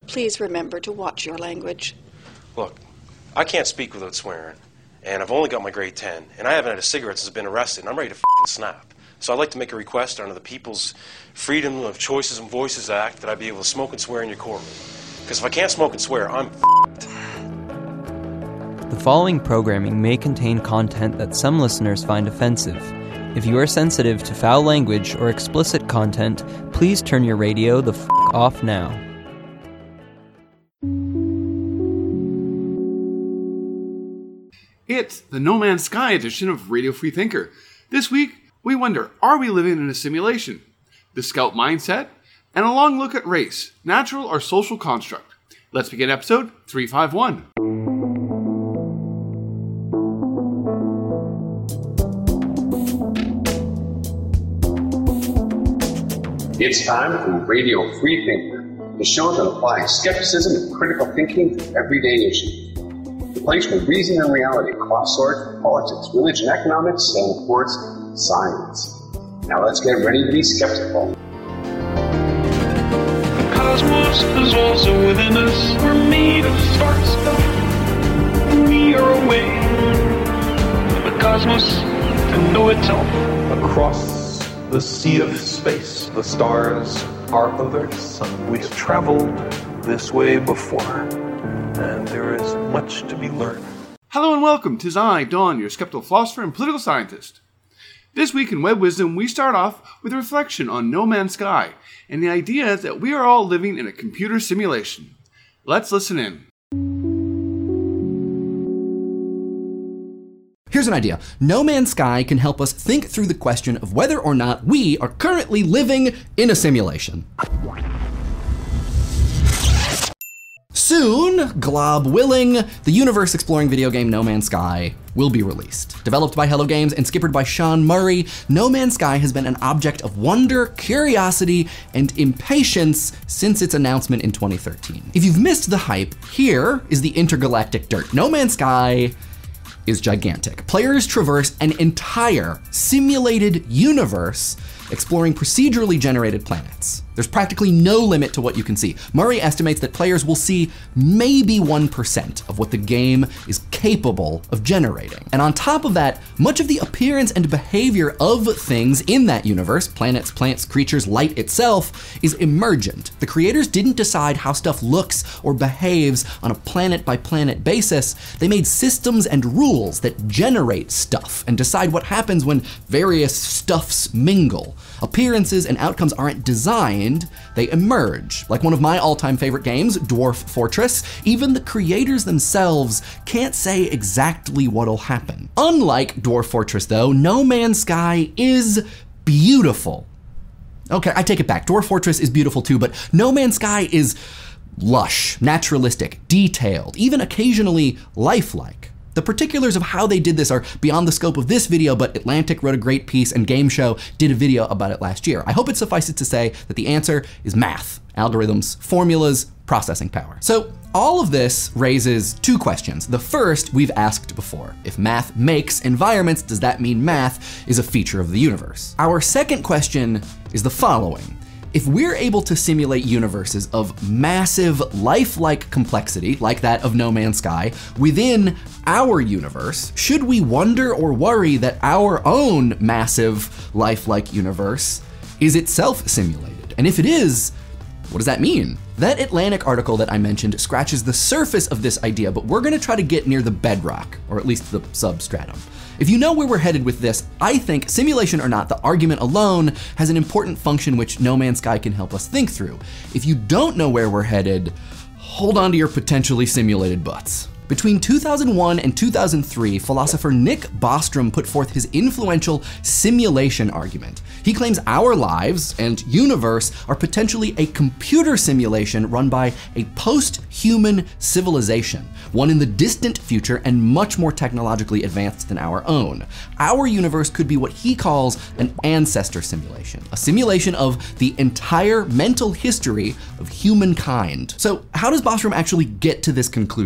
Please remember to watch your language. Look, I can't speak without swearing, and I've only got my grade 10, and I haven't had a cigarette since I've been arrested, and I'm ready to snap. So I'd like to make a request under the People's Freedom of Choices and Voices Act that I be able to smoke and swear in your courtroom. Because if I can't smoke and swear, I'm The following programming may contain content that some listeners find offensive. If you are sensitive to foul language or explicit content, please turn your radio the off now. It's the No Man's Sky edition of Radio Free Thinker. This week, we wonder, are we living in a simulation? The Scout mindset, and a long look at race, natural or social construct. Let's begin episode 351. It's time for Radio Free Thinker, the show that applies skepticism and critical thinking to everyday issues. The place where reason and reality cross swords with politics, religion, economics, and of course, science. Now let's get ready to be skeptical. The cosmos is also within us. We're made of star stuff. We are a way of the cosmos to know itself. Across the sea of space, the stars are of Earth's sun. We have traveled this way before, and there is much to be learned. Hello and welcome, 'tis I, Don, your skeptical philosopher and political scientist. This week in Web Wisdom, we start off with a reflection on No Man's Sky, and the idea that we are all living in a computer simulation. Let's listen in. Here's an idea. No Man's Sky can help us think through the question of whether or not we are currently living in a simulation. Soon, glob willing, the universe-exploring video game No Man's Sky will be released. Developed by Hello Games and skippered by Sean Murray, No Man's Sky has been an object of wonder, curiosity, and impatience since its announcement in 2013. If you've missed the hype, here is the intergalactic dirt. No Man's Sky is gigantic. Players traverse an entire simulated universe exploring procedurally generated planets. There's practically no limit to what you can see. Murray estimates that players will see maybe 1% of what the game is capable of generating. And on top of that, much of the appearance and behavior of things in that universe, planets, plants, creatures, light itself, is emergent. The creators didn't decide how stuff looks or behaves on a planet-by-planet basis. They made systems and rules that generate stuff and decide what happens when various stuffs mingle. Appearances and outcomes aren't designed, they emerge. Like one of my all-time favorite games, Dwarf Fortress, even the creators themselves can't say exactly what'll happen. Unlike Dwarf Fortress though, No Man's Sky is beautiful. Okay, I take it back. Dwarf Fortress is beautiful too, but No Man's Sky is lush, naturalistic, detailed, even occasionally lifelike. The particulars of how they did this are beyond the scope of this video, but Atlantic wrote a great piece and Game Show did a video about it last year. I hope it suffices to say that the answer is math, algorithms, formulas, processing power. So all of this raises two questions. The first we've asked before. If math makes environments, does that mean math is a feature of the universe? Our second question is the following. If we're able to simulate universes of massive, lifelike complexity, like that of No Man's Sky, within our universe, should we wonder or worry that our own massive, lifelike universe is itself simulated? And if it is, what does that mean? That Atlantic article that I mentioned scratches the surface of this idea, but we're gonna try to get near the bedrock, or at least the substratum. If you know where we're headed with this, I think, simulation or not, the argument alone has an important function which No Man's Sky can help us think through. If you don't know where we're headed, hold on to your potentially simulated butts. Between 2001 and 2003, philosopher Nick Bostrom put forth his influential simulation argument. He claims our lives and universe are potentially a computer simulation run by a post-human civilization, one in the distant future and much more technologically advanced than our own. Our universe could be what he calls an ancestor simulation, a simulation of the entire mental history of humankind. So how does Bostrom actually get to this conclusion?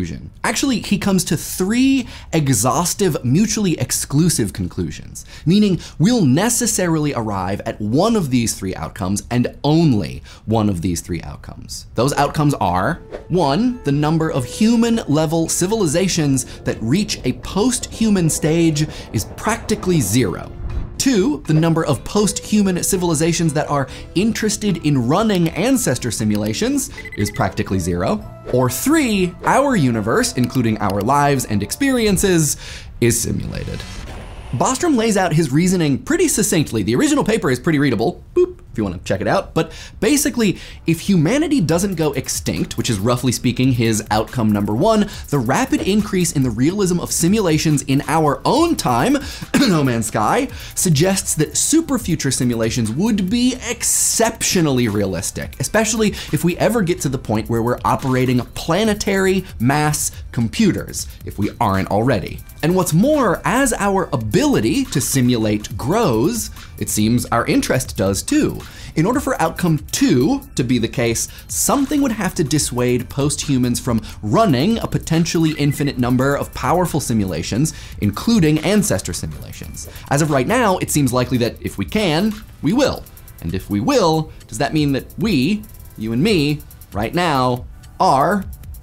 Actually, he comes to 3 exhaustive, mutually exclusive conclusions, meaning we'll necessarily arrive at one of these 3 outcomes and only one of these 3 outcomes. Those outcomes are: 1, the number of human-level civilizations that reach a post-human stage is practically 0. 2, the number of post-human civilizations that are interested in running ancestor simulations is practically 0. Or 3, our universe, including our lives and experiences, is simulated. Bostrom lays out his reasoning pretty succinctly. The original paper is pretty readable, boop, if you want to check it out. But basically, if humanity doesn't go extinct, which is roughly speaking his outcome number 1, the rapid increase in the realism of simulations in our own time, No Man's Sky, suggests that super future simulations would be exceptionally realistic, especially if we ever get to the point where we're operating planetary mass computers, if we aren't already. And what's more, as our ability to simulate grows, it seems our interest does too. In order for outcome 2 to be the case, something would have to dissuade post-humans from running a potentially infinite number of powerful simulations, including ancestor simulations. As of right now, it seems likely that if we can, we will. And if we will, does that mean that we, you and me, right now, are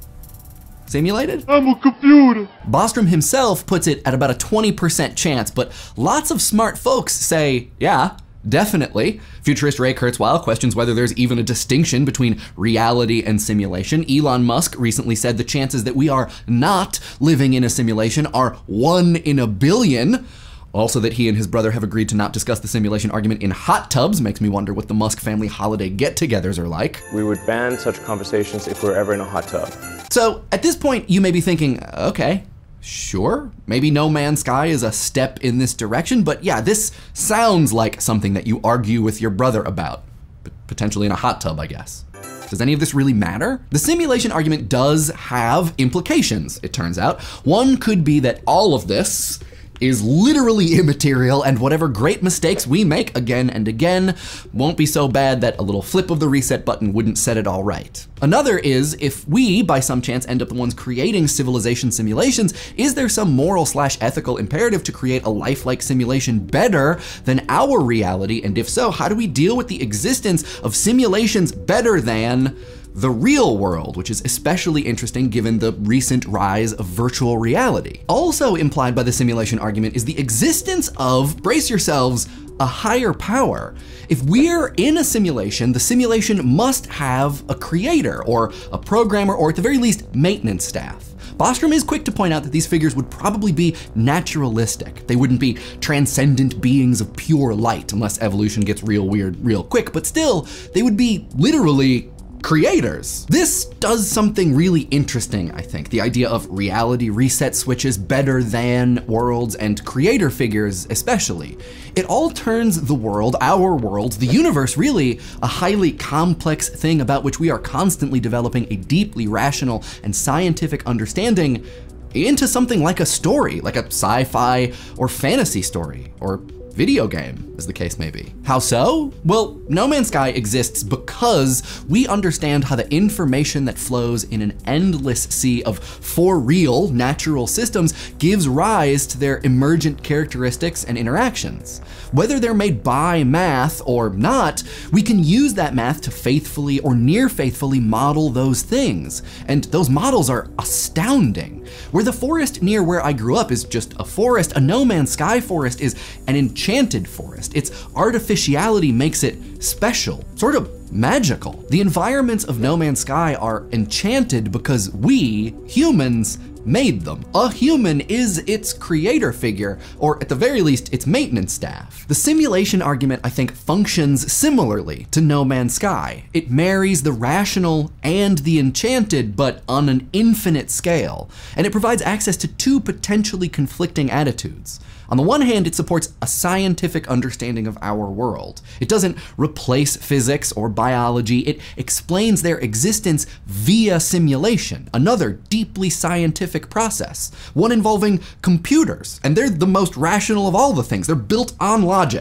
simulated? I'm a computer. Bostrom himself puts it at about a 20% chance, but lots of smart folks say, yeah, definitely. Futurist Ray Kurzweil questions whether there's even a distinction between reality and simulation. Elon Musk recently said the chances that we are not living in a simulation are 1 in a billion. Also, that he and his brother have agreed to not discuss the simulation argument in hot tubs makes me wonder what the Musk family holiday get-togethers are like. We would ban such conversations if we were ever in a hot tub. So at this point, you may be thinking, okay, sure, maybe No Man's Sky is a step in this direction, but yeah, this sounds like something that you argue with your brother about, potentially in a hot tub, I guess. Does any of this really matter? The simulation argument does have implications, it turns out. One could be that all of this is literally immaterial, and whatever great mistakes we make again and again won't be so bad that a little flip of the reset button wouldn't set it all right. Another is, if we, by some chance, end up the ones creating civilization simulations, is there some moral/ethical imperative to create a lifelike simulation better than our reality? And if so, how do we deal with the existence of simulations better than the real world, which is especially interesting given the recent rise of virtual reality? Also implied by the simulation argument is the existence of, brace yourselves, a higher power. If we're in a simulation, the simulation must have a creator or a programmer, or at the very least, maintenance staff. Bostrom is quick to point out that these figures would probably be naturalistic. They wouldn't be transcendent beings of pure light, unless evolution gets real weird real quick, but still, they would be literally creators. This does something really interesting, I think. The idea of reality reset switches better than worlds and creator figures especially. It all turns the world, our world, the universe really, a highly complex thing about which we are constantly developing a deeply rational and scientific understanding, into something like a story, like a sci-fi or fantasy story, or video game, as the case may be. How so? Well, No Man's Sky exists because we understand how the information that flows in an endless sea of for real natural systems gives rise to their emergent characteristics and interactions. Whether they're made by math or not, we can use that math to faithfully or near faithfully model those things. And those models are astounding. Where the forest near where I grew up is just a forest, a No Man's Sky forest is an enchanted forest. Its artificiality makes it special, sort of magical. The environments of No Man's Sky are enchanted because we, humans, made them. A human is its creator figure, or at the very least, its maintenance staff. The simulation argument, I think, functions similarly to No Man's Sky. It marries the rational and the enchanted, but on an infinite scale, and it provides access to 2 potentially conflicting attitudes. On the one hand, it supports a scientific understanding of our world. It doesn't replace physics or biology, it explains their existence via simulation, another deeply scientific process, one involving computers, and they're the most rational of all the things. They're built on logic.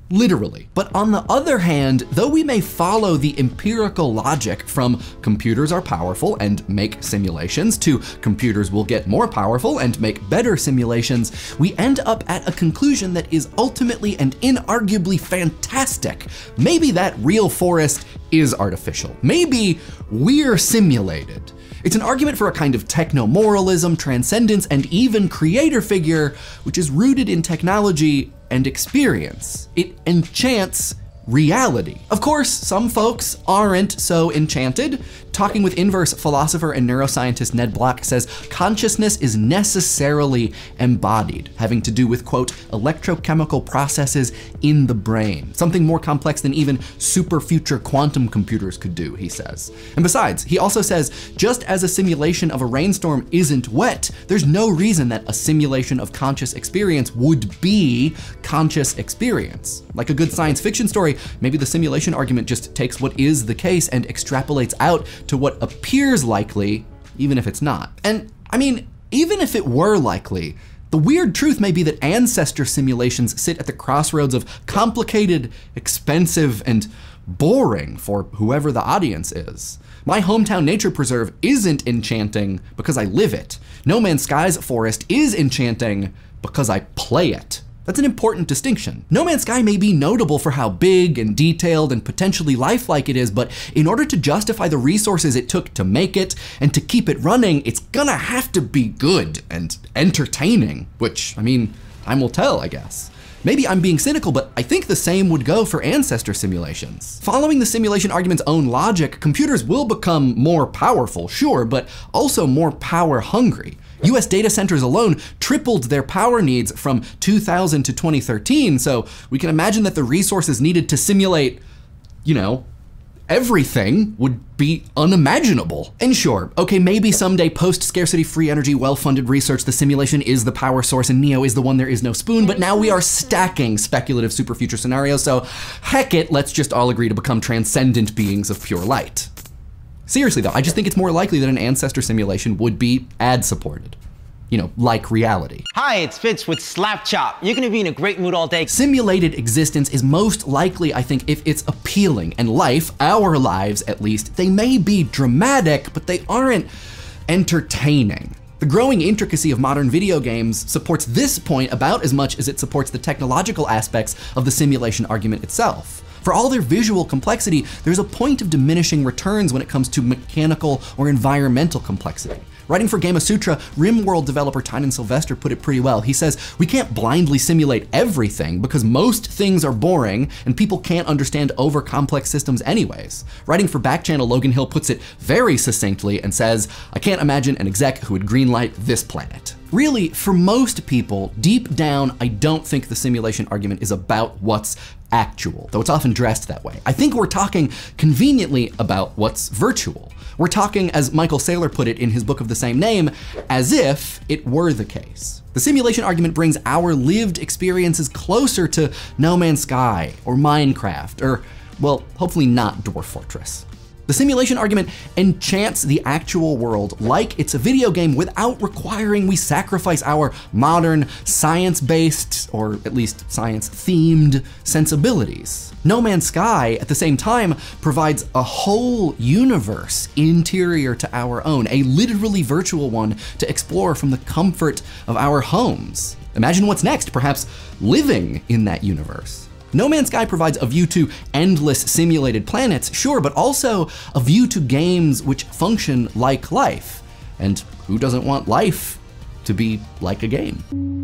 literally. But on the other hand, though we may follow the empirical logic from computers are powerful and make simulations to computers will get more powerful and make better simulations, we end up at a conclusion that is ultimately and inarguably fantastic. Maybe that real forest is artificial. Maybe we're simulated. It's an argument for a kind of techno-moralism, transcendence, and even creator figure, which is rooted in technology and experience. It enchants reality. Of course, some folks aren't so enchanted. Talking with Inverse philosopher and neuroscientist Ned Block says consciousness is necessarily embodied, having to do with, quote, electrochemical processes in the brain. Something more complex than even super future quantum computers could do, he says. And besides, he also says, just as a simulation of a rainstorm isn't wet, there's no reason that a simulation of conscious experience would be conscious experience. Like a good science fiction story, maybe the simulation argument just takes what is the case and extrapolates out to what appears likely, even if it's not. And I mean, even if it were likely, the weird truth may be that ancestor simulations sit at the crossroads of complicated, expensive, and boring for whoever the audience is. My hometown nature preserve isn't enchanting because I live it. No Man's Sky's forest is enchanting because I play it. That's an important distinction. No Man's Sky may be notable for how big and detailed and potentially lifelike it is, but in order to justify the resources it took to make it and to keep it running, it's gonna have to be good and entertaining, which, I mean, time will tell, I guess. Maybe I'm being cynical, but I think the same would go for ancestor simulations. Following the simulation argument's own logic, computers will become more powerful, sure, but also more power hungry. US data centers alone tripled their power needs from 2000 to 2013, so we can imagine that the resources needed to simulate, everything would be unimaginable. And sure, okay, maybe someday post-scarcity free energy, well-funded research, the simulation is the power source and Neo is the one there is no spoon, but now we are stacking speculative super future scenarios, so heck it, let's just all agree to become transcendent beings of pure light. Seriously though, I just think it's more likely that an ancestor simulation would be ad-supported. Like reality. Hi, it's Fitz with Slap Chop. You're gonna be in a great mood all day. Simulated existence is most likely, I think, if it's appealing, and life, our lives at least, they may be dramatic, but they aren't entertaining. The growing intricacy of modern video games supports this point about as much as it supports the technological aspects of the simulation argument itself. For all their visual complexity, there's a point of diminishing returns when it comes to mechanical or environmental complexity. Writing for Gamasutra, RimWorld developer Tynan Sylvester put it pretty well. He says, we can't blindly simulate everything because most things are boring and people can't understand over-complex systems anyways. Writing for Backchannel, Logan Hill puts it very succinctly and says, I can't imagine an exec who would greenlight this planet. Really, for most people, deep down, I don't think the simulation argument is about what's actual, though it's often dressed that way. I think we're talking conveniently about what's virtual. We're talking, as Michael Saylor put it in his book of the same name, as if it were the case. The simulation argument brings our lived experiences closer to No Man's Sky or Minecraft or, well, hopefully not Dwarf Fortress. The simulation argument enchants the actual world like it's a video game without requiring we sacrifice our modern science-based, or at least science-themed, sensibilities. No Man's Sky, at the same time, provides a whole universe interior to our own, a literally virtual one to explore from the comfort of our homes. Imagine what's next, perhaps living in that universe. No Man's Sky provides a view to endless simulated planets, sure, but also a view to games which function like life. And who doesn't want life to be like a game?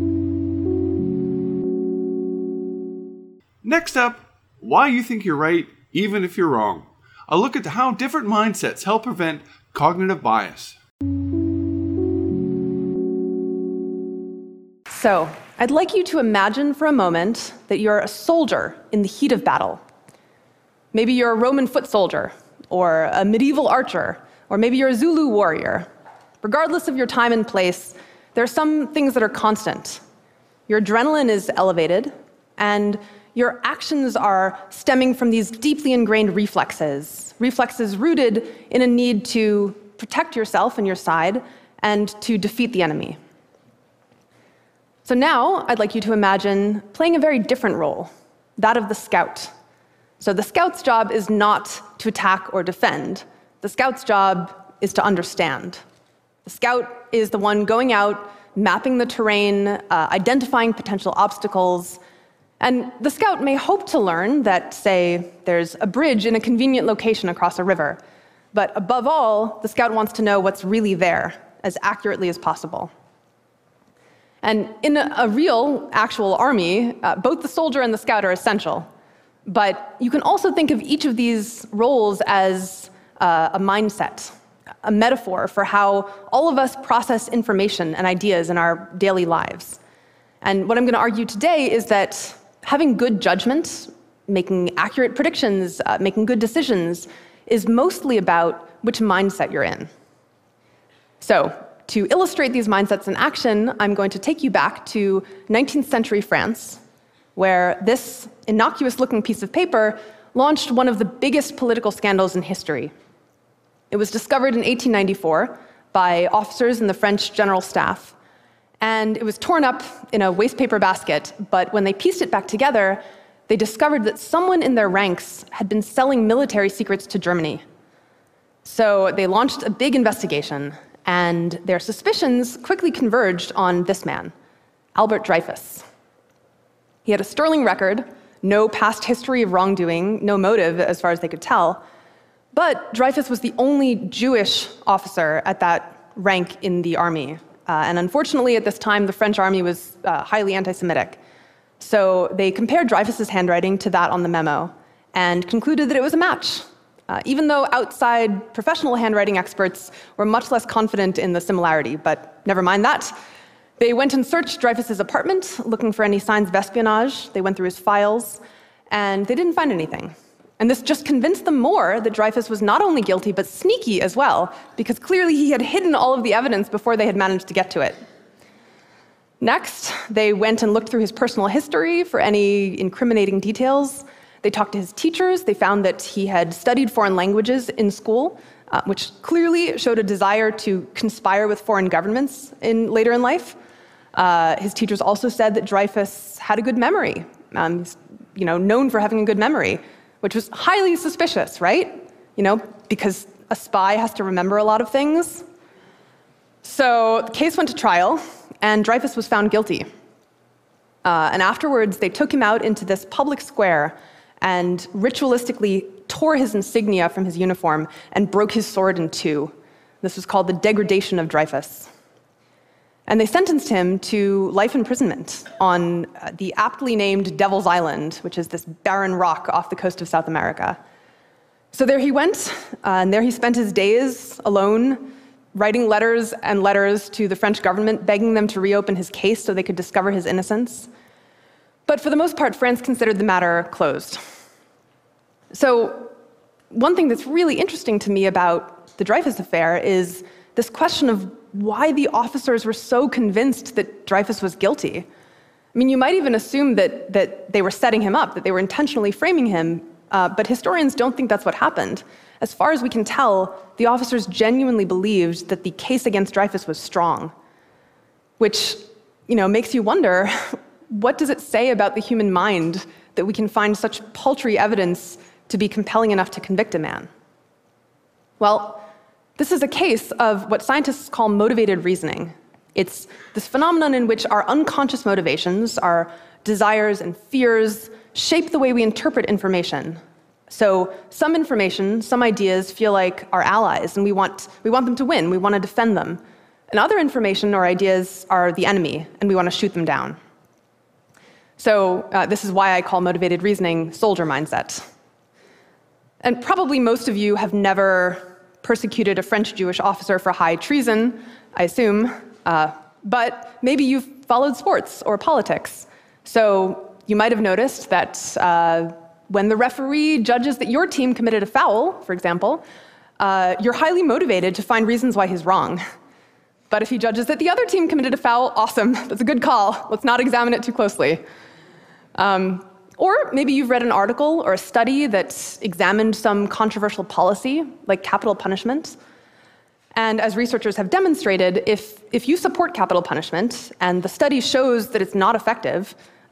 Next up, why you think you're right even if you're wrong. A look at how different mindsets help prevent cognitive bias. So, I'd like you to imagine for a moment that you're a soldier in the heat of battle. Maybe you're a Roman foot soldier, or a medieval archer, or maybe you're a Zulu warrior. Regardless of your time and place, there are some things that are constant. Your adrenaline is elevated, and your actions are stemming from these deeply ingrained reflexes rooted in a need to protect yourself and your side and to defeat the enemy. So now I'd like you to imagine playing a very different role. that of the scout. So the scout's job is not to attack or defend. The scout's job is to understand. The scout is the one going out, mapping the terrain, identifying potential obstacles. And the scout may hope to learn that, say, there's a bridge in a convenient location across a river. But above all, the scout wants to know what's really there as accurately as possible. And in a real, actual army, both the soldier and the scout are essential. But you can also think of each of these roles as a mindset, a metaphor for how all of us process information and ideas in our daily lives. And what I'm going to argue today is that having good judgment, making accurate predictions, making good decisions, is mostly about which mindset you're in. So, to illustrate these mindsets in action, I'm going to take you back to 19th century France, where this innocuous-looking piece of paper launched one of the biggest political scandals in history. It was discovered in 1894 by officers in the French General Staff, and it was torn up in a wastepaper basket, but when they pieced it back together, they discovered that someone in their ranks had been selling military secrets to Germany. So they launched a big investigation, and their suspicions quickly converged on this man, Albert Dreyfus. He had a sterling record, no past history of wrongdoing, no motive as far as they could tell, but Dreyfus was the only Jewish officer at that rank in the army. And unfortunately, at this time, the French army was highly anti-Semitic. So they compared Dreyfus's handwriting to that on the memo and concluded that it was a match, even though outside professional handwriting experts were much less confident in the similarity. But never mind that. They went and searched Dreyfus's apartment, looking for any signs of espionage. They went through his files, and they didn't find anything. And this just convinced them more that Dreyfus was not only guilty, but sneaky as well, because clearly he had hidden all of the evidence before they had managed to get to it. Next, they went and looked through his personal history for any incriminating details. They talked to his teachers. They found that he had studied foreign languages in school, which clearly showed a desire to conspire with foreign governments later in life. His teachers also said that Dreyfus had a good memory. He's, known for having a good memory, which was highly suspicious, right? Because a spy has to remember a lot of things. So the case went to trial, and Dreyfus was found guilty. And afterwards, they took him out into this public square and ritualistically tore his insignia from his uniform and broke his sword in two. This was called the degradation of Dreyfus. And they sentenced him to life imprisonment on the aptly named Devil's Island, which is this barren rock off the coast of South America. So there he went, and there he spent his days alone, writing letters and letters to the French government, begging them to reopen his case so they could discover his innocence. But for the most part, France considered the matter closed. So one thing that's really interesting to me about the Dreyfus affair is this question of why the officers were so convinced that Dreyfus was guilty. I mean, you might even assume that they were setting him up, that they were intentionally framing him, but historians don't think that's what happened. As far as we can tell, the officers genuinely believed that the case against Dreyfus was strong, which, makes you wonder, what does it say about the human mind that we can find such paltry evidence to be compelling enough to convict a man? Well, this is a case of what scientists call motivated reasoning. It's this phenomenon in which our unconscious motivations, our desires and fears, shape the way we interpret information. So some information, some ideas feel like our allies, and we want them to win, we want to defend them. And other information or ideas are the enemy, and we want to shoot them down. So this is why I call motivated reasoning soldier mindset. And probably most of you have never persecuted a French Jewish officer for high treason, I assume, but maybe you've followed sports or politics. So you might have noticed that when the referee judges that your team committed a foul, for example, you're highly motivated to find reasons why he's wrong. But if he judges that the other team committed a foul, awesome, that's a good call. Let's not examine it too closely. Or maybe you've read an article or a study that examined some controversial policy, like capital punishment. And as researchers have demonstrated, if you support capital punishment and the study shows that it's not effective,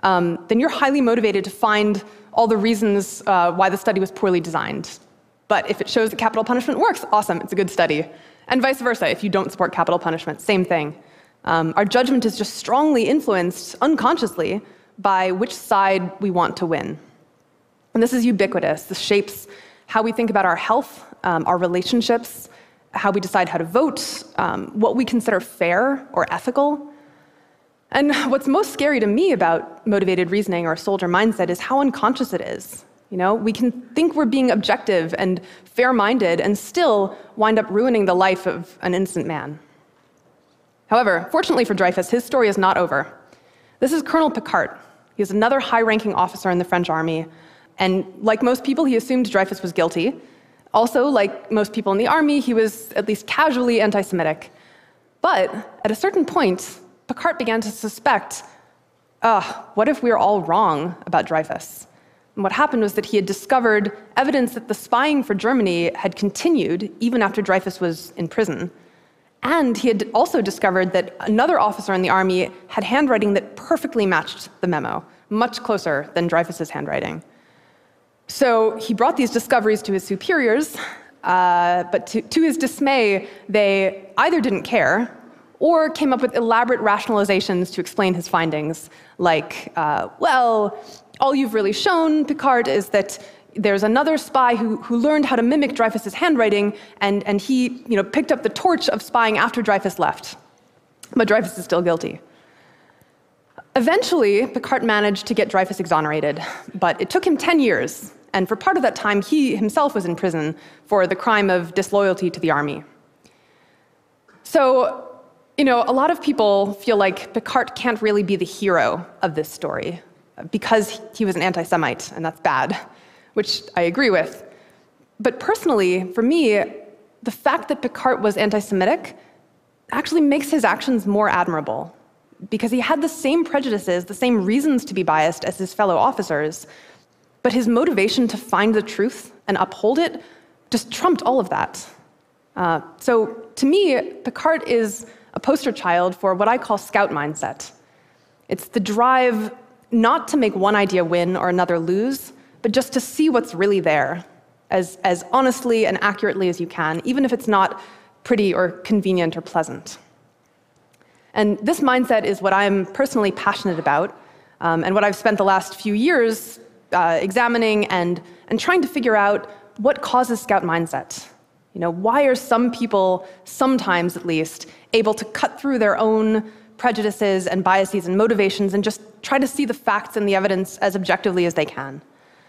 then you're highly motivated to find all the reasons why the study was poorly designed. But if it shows that capital punishment works, awesome, it's a good study. And vice versa, if you don't support capital punishment, same thing. Our judgment is just strongly influenced, unconsciously, by which side we want to win. And this is ubiquitous. This shapes how we think about our health, our relationships, how we decide how to vote, what we consider fair or ethical. And what's most scary to me about motivated reasoning or soldier mindset is how unconscious it is. We can think we're being objective and fair-minded and still wind up ruining the life of an innocent man. However, fortunately for Dreyfus, his story is not over. This is Colonel Picquart. He is another high-ranking officer in the French army. And like most people, he assumed Dreyfus was guilty. Also, like most people in the army, he was at least casually anti-Semitic. But at a certain point, Picquart began to suspect, what if we're all wrong about Dreyfus? And what happened was that he had discovered evidence that the spying for Germany had continued even after Dreyfus was in prison. And he had also discovered that another officer in the army had handwriting that perfectly matched the memo, much closer than Dreyfus's handwriting. So he brought these discoveries to his superiors, but to his dismay, they either didn't care or came up with elaborate rationalizations to explain his findings, like, all you've really shown, Picquart, is that there's another spy who learned how to mimic Dreyfus's handwriting, and he picked up the torch of spying after Dreyfus left. But Dreyfus is still guilty. Eventually, Picquart managed to get Dreyfus exonerated, but it took him 10 years, and for part of that time, he himself was in prison for the crime of disloyalty to the army. So, a lot of people feel like Picquart can't really be the hero of this story, because he was an anti-Semite, and that's bad, which I agree with. But personally, for me, the fact that Picquart was anti-Semitic actually makes his actions more admirable, because he had the same prejudices, the same reasons to be biased as his fellow officers, but his motivation to find the truth and uphold it just trumped all of that. So to me, Picquart is a poster child for what I call scout mindset. It's the drive not to make one idea win or another lose, but just to see what's really there as honestly and accurately as you can, even if it's not pretty or convenient or pleasant. And this mindset is what I'm personally passionate about, and what I've spent the last few years examining and trying to figure out what causes scout mindset. Why are some people, sometimes at least, able to cut through their own prejudices and biases and motivations and just try to see the facts and the evidence as objectively as they can?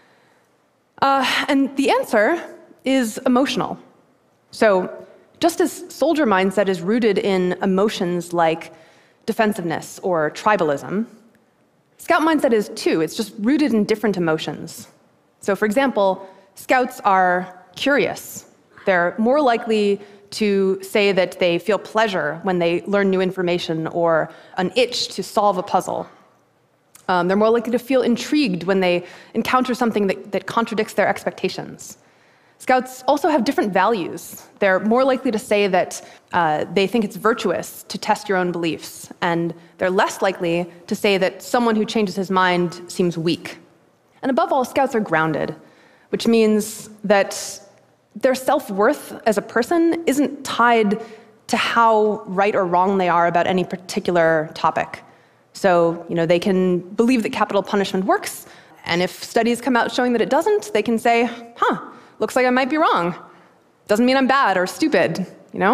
And the answer is emotional. So just as soldier mindset is rooted in emotions like defensiveness or tribalism, scout mindset is too. It's just rooted in different emotions. So for example, scouts are curious. They're more likely to say that they feel pleasure when they learn new information or an itch to solve a puzzle. They're more likely to feel intrigued when they encounter something that contradicts their expectations. Scouts also have different values. They're more likely to say that they think it's virtuous to test your own beliefs, and they're less likely to say that someone who changes his mind seems weak. And above all, scouts are grounded, which means that their self-worth as a person isn't tied to how right or wrong they are about any particular topic. So, they can believe that capital punishment works, and if studies come out showing that it doesn't, they can say, looks like I might be wrong. Doesn't mean I'm bad or stupid,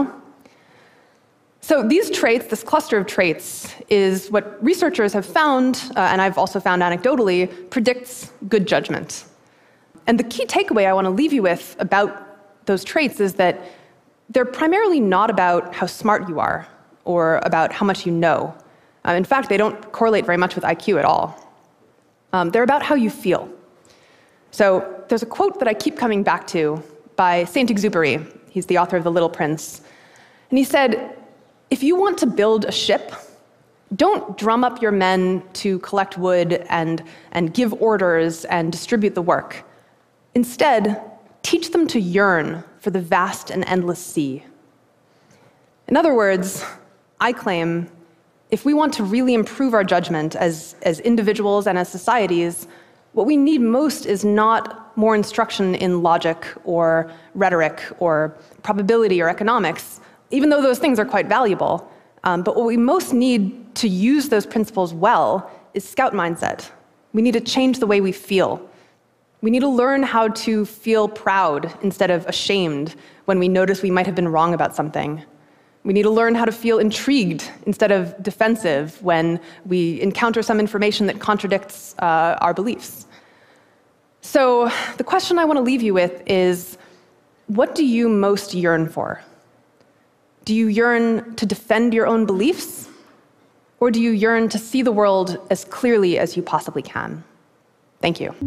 So these traits, this cluster of traits, is what researchers have found, and I've also found anecdotally, predicts good judgment. And the key takeaway I want to leave you with about those traits is that they're primarily not about how smart you are or about how much you know. In fact, they don't correlate very much with IQ at all. They're about how you feel. So there's a quote that I keep coming back to by Saint-Exupéry. He's the author of The Little Prince. And he said, if you want to build a ship, don't drum up your men to collect wood and give orders and distribute the work. Instead, teach them to yearn for the vast and endless sea. In other words, I claim If we want to really improve our judgment as individuals and as societies, what we need most is not more instruction in logic or rhetoric or probability or economics, even though those things are quite valuable. But what we most need to use those principles well is scout mindset. We need to change the way we feel. We need to learn how to feel proud instead of ashamed when we notice we might have been wrong about something. We need to learn how to feel intrigued instead of defensive when we encounter some information that contradicts our beliefs. So the question I want to leave you with is, what do you most yearn for? Do you yearn to defend your own beliefs? Or do you yearn to see the world as clearly as you possibly can? Thank you.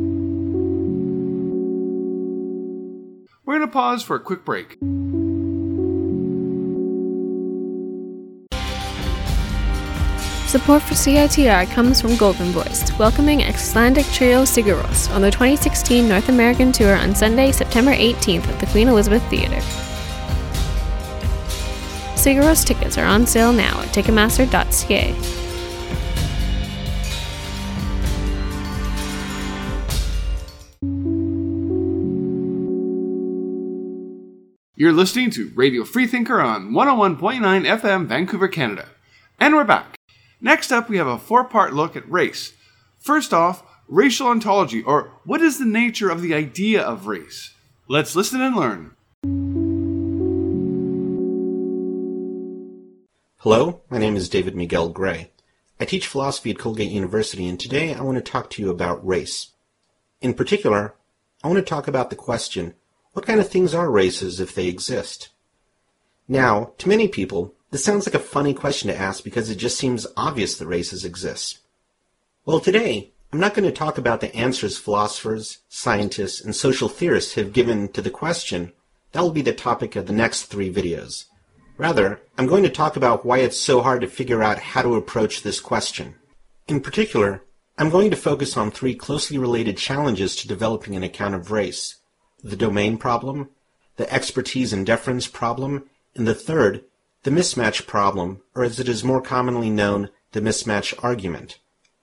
We're going to pause for a quick break. Support for CITR comes from Golden Voiced, welcoming Icelandic trio Sigur Rós on their 2016 North American tour on Sunday, September 18th at the Queen Elizabeth Theatre. Sigur Rós tickets are on sale now at Ticketmaster.ca. You're listening to Radio Freethinker on 101.9 FM, Vancouver, Canada. And we're back. Next up, we have a 4-part look at race. First off, racial ontology, or what is the nature of the idea of race? Let's listen and learn. Hello, my name is David Miguel Gray. I teach philosophy at Colgate University, and today I want to talk to you about race. In particular, I want to talk about the question, what kind of things are races if they exist? Now, to many people, this sounds like a funny question to ask because it just seems obvious that races exist. Well, today, I'm not going to talk about the answers philosophers, scientists, and social theorists have given to the question. That will be the topic of the next 3 videos. Rather, I'm going to talk about why it's so hard to figure out how to approach this question. In particular, I'm going to focus on 3 closely related challenges to developing an account of race: the domain problem, the expertise and deference problem, and the third, the mismatch problem, or as it is more commonly known, the mismatch argument.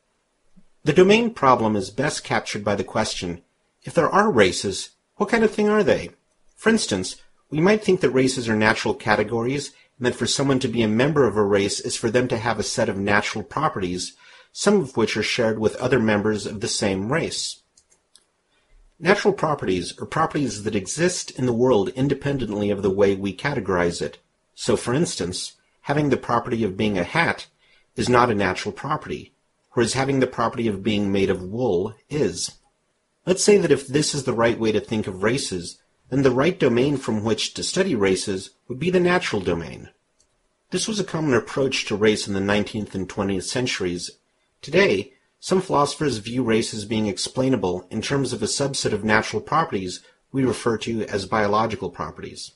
The domain problem is best captured by the question, if there are races, what kind of thing are they? For instance, we might think that races are natural categories, and that for someone to be a member of a race is for them to have a set of natural properties, some of which are shared with other members of the same race. Natural properties are properties that exist in the world independently of the way we categorize it. So, for instance, having the property of being a hat is not a natural property, whereas having the property of being made of wool is. Let's say that if this is the right way to think of races, then the right domain from which to study races would be the natural domain. This was a common approach to race in the 19th and 20th centuries. Today, some philosophers view race as being explainable in terms of a subset of natural properties we refer to as biological properties.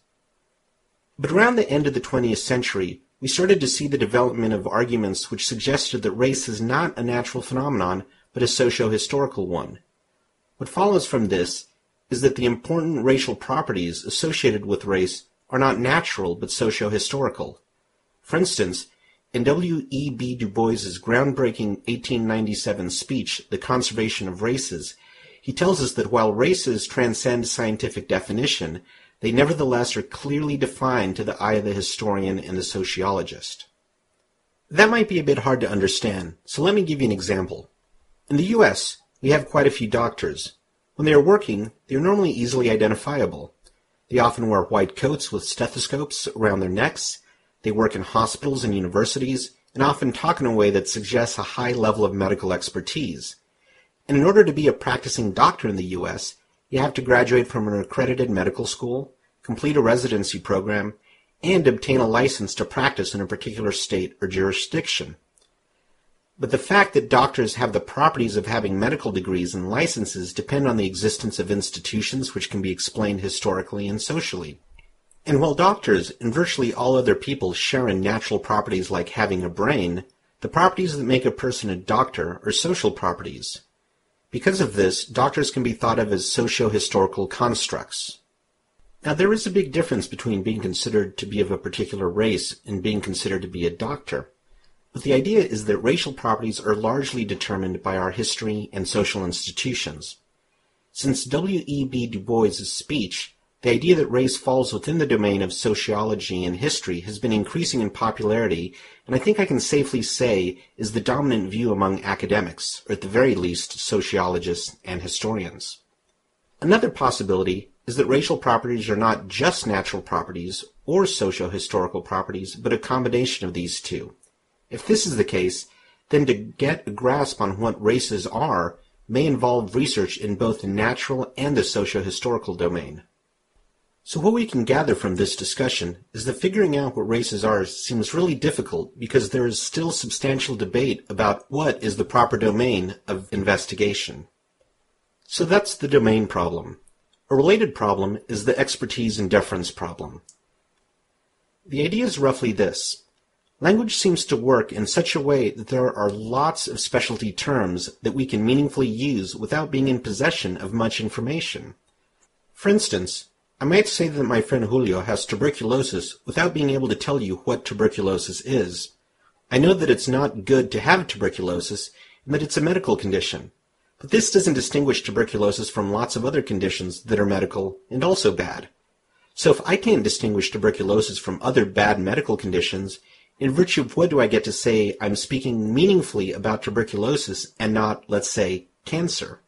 But around the end of the 20th century, we started to see the development of arguments which suggested that race is not a natural phenomenon, but a socio-historical one. What follows from this is that the important racial properties associated with race are not natural, but socio-historical. For instance, in W.E.B. Du Bois's groundbreaking 1897 speech, The Conservation of Races, he tells us that while races transcend scientific definition, they nevertheless are clearly defined to the eye of the historian and the sociologist. That might be a bit hard to understand, so let me give you an example. In the U.S., we have quite a few doctors. When they are working, they are normally easily identifiable. They often wear white coats with stethoscopes around their necks. They work in hospitals and universities, and often talk in a way that suggests a high level of medical expertise. And in order to be a practicing doctor in the U.S., you have to graduate from an accredited medical school, complete a residency program, and obtain a license to practice in a particular state or jurisdiction. But the fact that doctors have the properties of having medical degrees and licenses depend on the existence of institutions which can be explained historically and socially. And while doctors and virtually all other people share in natural properties like having a brain, the properties that make a person a doctor are social properties. Because of this, doctors can be thought of as socio-historical constructs. Now, there is a big difference between being considered to be of a particular race and being considered to be a doctor. but the idea is that racial properties are largely determined by our history and social institutions. Since W.E.B. Du Bois' speech, the idea that race falls within the domain of sociology and history has been increasing in popularity, and I think I can safely say is the dominant view among academics, or at the very least sociologists and historians. Another possibility is that racial properties are not just natural properties or socio-historical properties, but a combination of these two. If this is the case, then to get a grasp on what races are may involve research in both the natural and the socio-historical domain. So what we can gather from this discussion is that figuring out what races are seems really difficult because there is still substantial debate about what is the proper domain of investigation. So that's the domain problem. A related problem is the expertise and deference problem. The idea is roughly this. Language seems to work in such a way that there are lots of specialty terms that we can meaningfully use without being in possession of much information. For instance, I might say that my friend Julio has tuberculosis without being able to tell you what tuberculosis is. I know that it's not good to have tuberculosis and that it's a medical condition, but this doesn't distinguish tuberculosis from lots of other conditions that are medical and also bad. So if I can't distinguish tuberculosis from other bad medical conditions, in virtue of what do I get to say I'm speaking meaningfully about tuberculosis and not, let's say, cancer?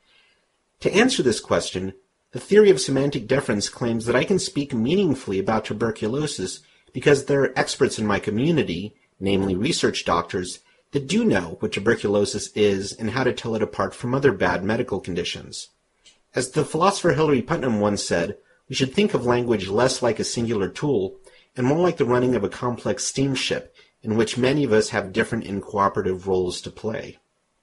To answer this question, the theory of semantic deference claims that I can speak meaningfully about tuberculosis because there are experts in my community, namely research doctors, that do know what tuberculosis is and how to tell it apart from other bad medical conditions. As the philosopher Hilary Putnam once said, we should think of language less like a singular tool and more like the running of a complex steamship in which many of us have different and cooperative roles to play.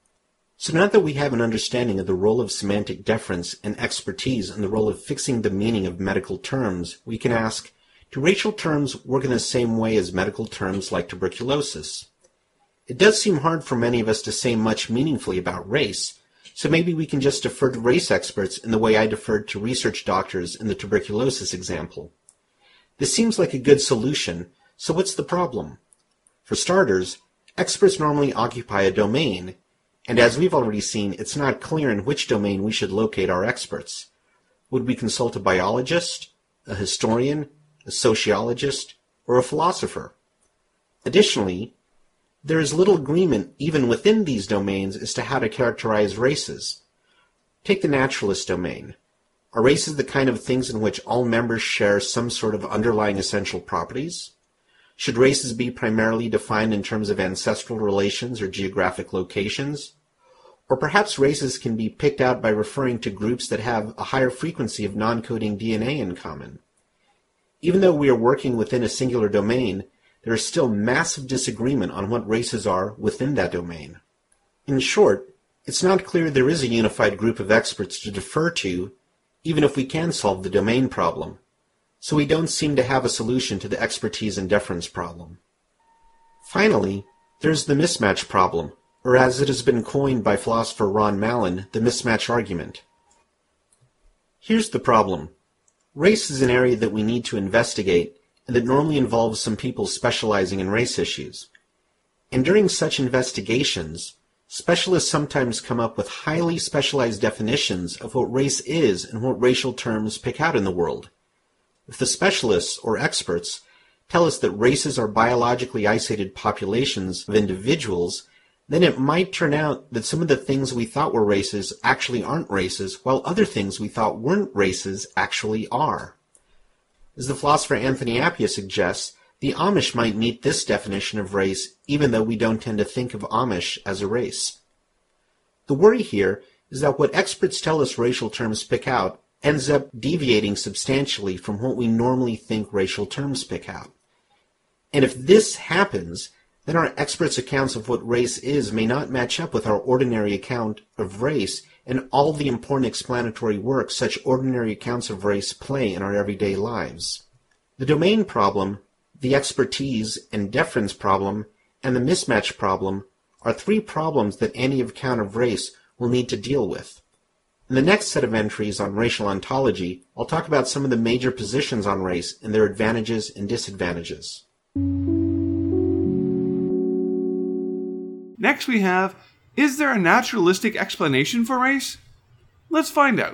So now that we have an understanding of the role of semantic deference and expertise and the role of fixing the meaning of medical terms, we can ask, do racial terms work in the same way as medical terms like tuberculosis? It does seem hard for many of us to say much meaningfully about race, so maybe we can just defer to race experts in the way I deferred to research doctors in the tuberculosis example. This seems like a good solution, so what's the problem? For starters, experts normally occupy a domain, and as we've already seen, it's not clear in which domain we should locate our experts. Would we consult a biologist, a historian, a sociologist, or a philosopher? Additionally, there is little agreement even within these domains as to how to characterize races. Take the naturalist domain. Are races the kind of things in which all members share some sort of underlying essential properties? Should races be primarily defined in terms of ancestral relations or geographic locations? Or perhaps races can be picked out by referring to groups that have a higher frequency of non-coding DNA in common. Even though we are working within a singular domain, there is still massive disagreement on what races are within that domain. In short, it's not clear there is a unified group of experts to defer to, even if we can solve the domain problem. So we don't seem to have a solution to the expertise and deference problem. Finally, there's the mismatch problem, or as it has been coined by philosopher Ron Mallon, the mismatch argument. Here's the problem. Race is an area that we need to investigate, and that normally involves some people specializing in race issues. And during such investigations, specialists sometimes come up with highly specialized definitions of what race is and what racial terms pick out in the world. If the specialists, or experts, tell us that races are biologically isolated populations of individuals, then it might turn out that some of the things we thought were races actually aren't races, while other things we thought weren't races actually are. As the philosopher Anthony Appiah suggests, the Amish might meet this definition of race, even though we don't tend to think of Amish as a race. The worry here is that what experts tell us racial terms pick out ends up deviating substantially from what we normally think racial terms pick out. And if this happens, then our experts' accounts of what race is may not match up with our ordinary account of race and all the important explanatory work such ordinary accounts of race play in our everyday lives. The domain problem, the expertise and deference problem, and the mismatch problem are three problems that any account of race will need to deal with. In the next set of entries on racial ontology, I'll talk about some of the major positions on race and their advantages and disadvantages. Next we have, is there a naturalistic explanation for race? Let's find out.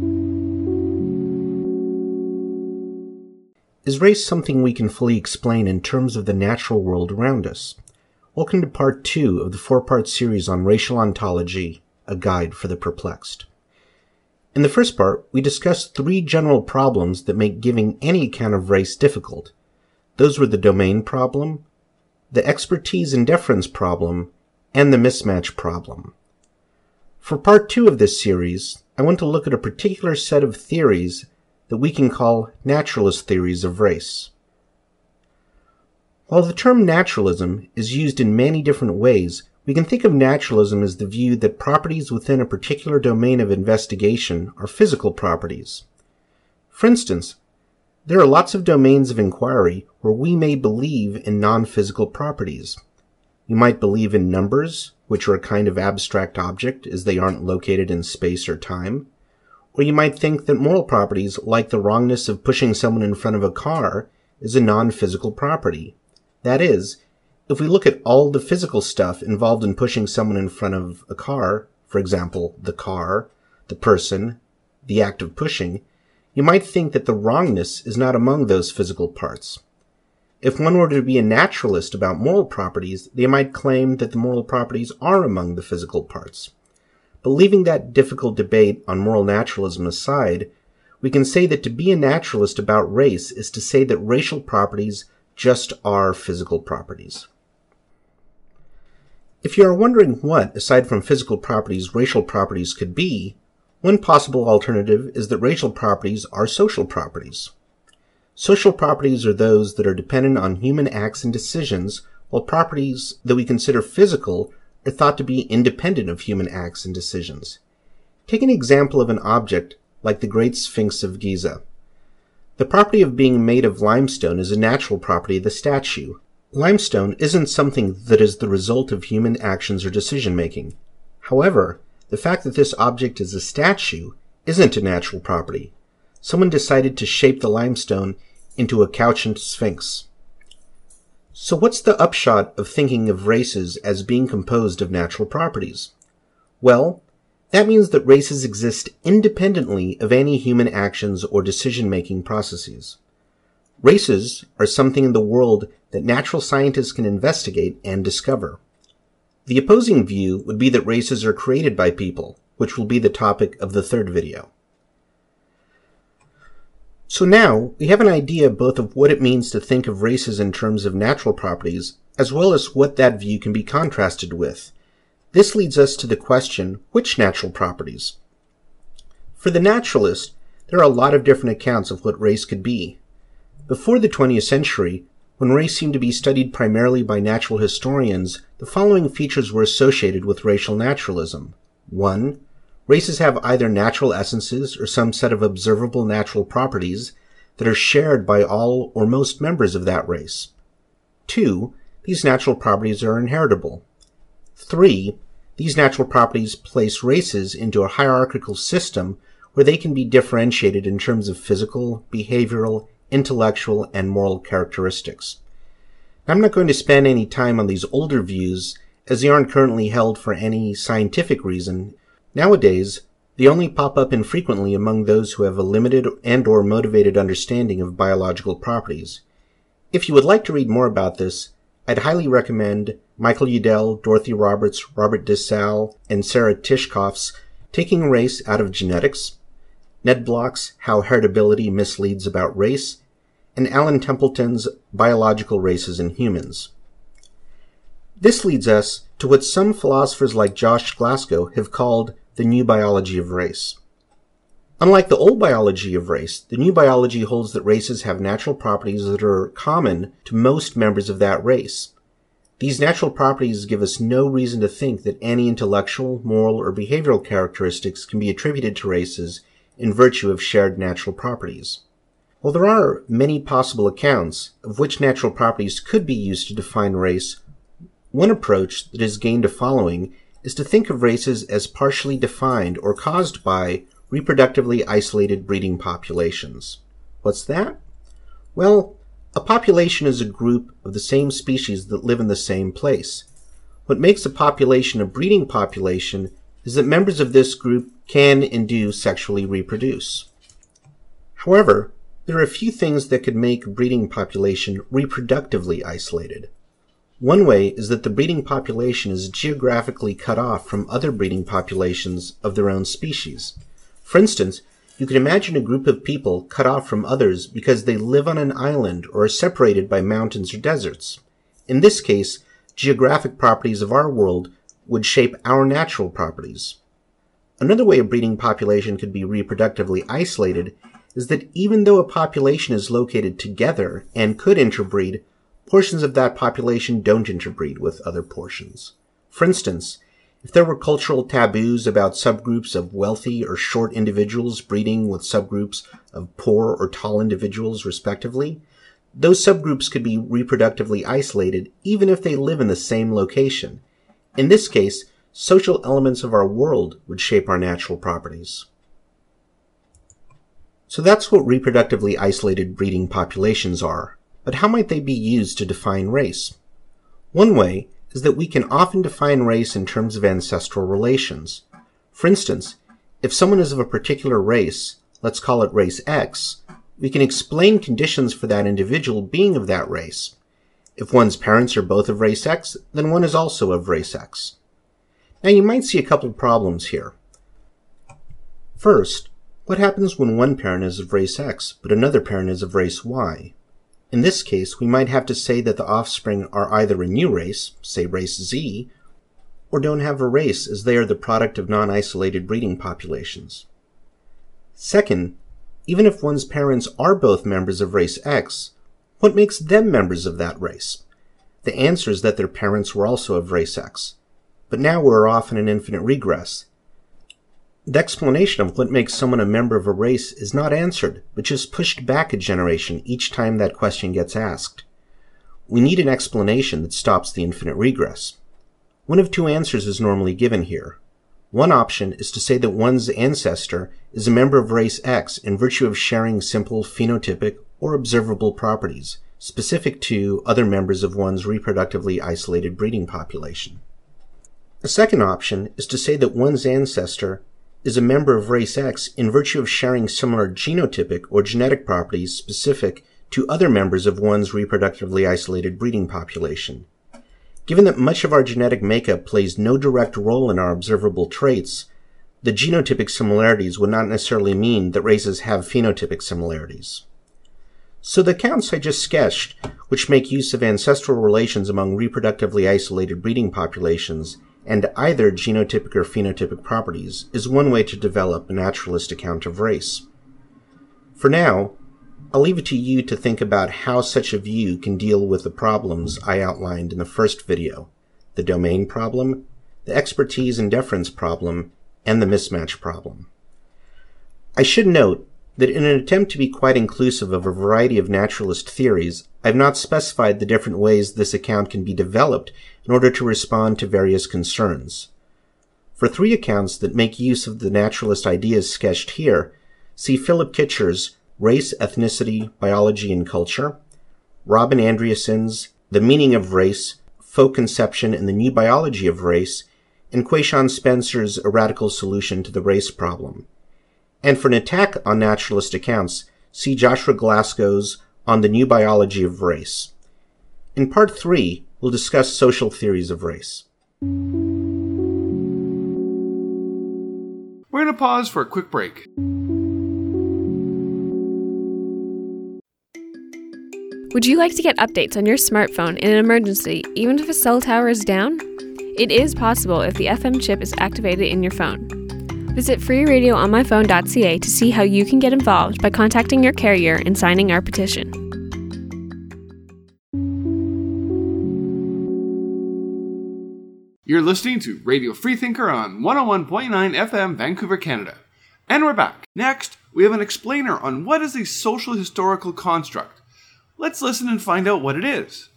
Is race something we can fully explain in terms of the natural world around us? Welcome to part 2 of the 4-part series on racial ontology, a guide for the perplexed. In the first part, we discussed 3 general problems that make giving any account of race difficult. Those were the domain problem, the expertise and deference problem, and the mismatch problem. For part 2 of this series, I want to look at a particular set of theories that we can call naturalist theories of race. While the term naturalism is used in many different ways, we can think of naturalism as the view that properties within a particular domain of investigation are physical properties. For instance, there are lots of domains of inquiry where we may believe in non-physical properties. You might believe in numbers, which are a kind of abstract object as they aren't located in space or time. Or you might think that moral properties, like the wrongness of pushing someone in front of a car, is a non-physical property. That is, if we look at all the physical stuff involved in pushing someone in front of a car, for example, the car, the person, the act of pushing, you might think that the wrongness is not among those physical parts. If one were to be a naturalist about moral properties, they might claim that the moral properties are among the physical parts. But leaving that difficult debate on moral naturalism aside, we can say that to be a naturalist about race is to say that racial properties just are physical properties. If you are wondering what, aside from physical properties, racial properties could be, one possible alternative is that racial properties are social properties. Social properties are those that are dependent on human acts and decisions, while properties that we consider physical are thought to be independent of human acts and decisions. Take an example of an object like the Great Sphinx of Giza. The property of being made of limestone is a natural property of the statue. Limestone isn't something that is the result of human actions or decision-making. However, the fact that this object is a statue isn't a natural property. Someone decided to shape the limestone into a couchant sphinx. So what's the upshot of thinking of races as being composed of natural properties? Well, that means that races exist independently of any human actions or decision-making processes. Races are something in the world that natural scientists can investigate and discover. The opposing view would be that races are created by people, which will be the topic of the 3rd video. So now, we have an idea both of what it means to think of races in terms of natural properties, as well as what that view can be contrasted with. This leads us to the question, which natural properties? For the naturalist, there are a lot of different accounts of what race could be. Before the 20th century, when race seemed to be studied primarily by natural historians, the following features were associated with racial naturalism. 1. Races have either natural essences or some set of observable natural properties that are shared by all or most members of that race. 2. These natural properties are inheritable. 3. These natural properties place races into a hierarchical system where they can be differentiated in terms of physical, behavioral, intellectual, and moral characteristics. I'm not going to spend any time on these older views as they aren't currently held for any scientific reason. Nowadays, they only pop up infrequently among those who have a limited and/or motivated understanding of biological properties. If you would like to read more about this, I'd highly recommend Michael Udell, Dorothy Roberts, Robert Dissau, and Sarah Tishkoff's Taking Race Out of Genetics, Ned Block's How Heritability Misleads About Race, and Alan Templeton's Biological Races in Humans. This leads us to what some philosophers like Josh Glasgow have called the new biology of race. Unlike the old biology of race, the new biology holds that races have natural properties that are common to most members of that race. These natural properties give us no reason to think that any intellectual, moral, or behavioral characteristics can be attributed to races in virtue of shared natural properties. While there are many possible accounts of which natural properties could be used to define race, one approach that has gained a following is to think of races as partially defined or caused by reproductively isolated breeding populations. What's that? Well, a population is a group of the same species that live in the same place. What makes a population a breeding population is that members of this group can and do sexually reproduce. However, there are a few things that could make a breeding population reproductively isolated. One way is that the breeding population is geographically cut off from other breeding populations of their own species. For instance, you can imagine a group of people cut off from others because they live on an island or are separated by mountains or deserts. In this case, geographic properties of our world would shape our natural properties. Another way a breeding population could be reproductively isolated is that even though a population is located together and could interbreed, portions of that population don't interbreed with other portions. For instance, if there were cultural taboos about subgroups of wealthy or short individuals breeding with subgroups of poor or tall individuals respectively, those subgroups could be reproductively isolated even if they live in the same location. In this case, social elements of our world would shape our natural properties. So that's what reproductively isolated breeding populations are, but how might they be used to define race? One way is that we can often define race in terms of ancestral relations. For instance, if someone is of a particular race, let's call it race X, we can explain conditions for that individual being of that race. If one's parents are both of race X, then one is also of race X. Now you might see a couple of problems here. First, what happens when one parent is of race X, but another parent is of race Y? In this case, we might have to say that the offspring are either a new race, say race Z, or don't have a race as they are the product of non-isolated breeding populations. Second, even if one's parents are both members of race X, what makes them members of that race? The answer is that their parents were also of race X. But now we're off in an infinite regress. The explanation of what makes someone a member of a race is not answered, but just pushed back a generation each time that question gets asked. We need an explanation that stops the infinite regress. One of two answers is normally given here. One option is to say that one's ancestor is a member of race X in virtue of sharing simple phenotypic or observable properties, specific to other members of one's reproductively isolated breeding population. A second option is to say that one's ancestor is a member of race X in virtue of sharing similar genotypic or genetic properties specific to other members of one's reproductively isolated breeding population. Given that much of our genetic makeup plays no direct role in our observable traits, the genotypic similarities would not necessarily mean that races have phenotypic similarities. So the accounts I just sketched, which make use of ancestral relations among reproductively isolated breeding populations and either genotypic or phenotypic properties, is one way to develop a naturalist account of race. For now, I'll leave it to you to think about how such a view can deal with the problems I outlined in the first video: the domain problem, the expertise and deference problem, and the mismatch problem. I should note that in an attempt to be quite inclusive of a variety of naturalist theories, I've not specified the different ways this account can be developed in order to respond to various concerns. For 3 accounts that make use of the naturalist ideas sketched here, see Philip Kitcher's Race, Ethnicity, Biology, and Culture, Robin Andreassen's The Meaning of Race, Folk Conception and the New Biology of Race, and Quayshawn Spencer's A Radical Solution to the Race Problem. And for an attack on naturalist accounts, see Joshua Glasgow's On the New Biology of Race. In Part 3, we'll discuss social theories of race. We're going to pause for a quick break. Would you like to get updates on your smartphone in an emergency, even if a cell tower is down? It is possible if the FM chip is activated in your phone. Visit freeradioonmyphone.ca to see how you can get involved by contacting your carrier and signing our petition. You're listening to Radio Freethinker on 101.9 FM, Vancouver, Canada. And we're back. Next, we have an explainer on what is a social historical construct. Let's listen and find out what it is.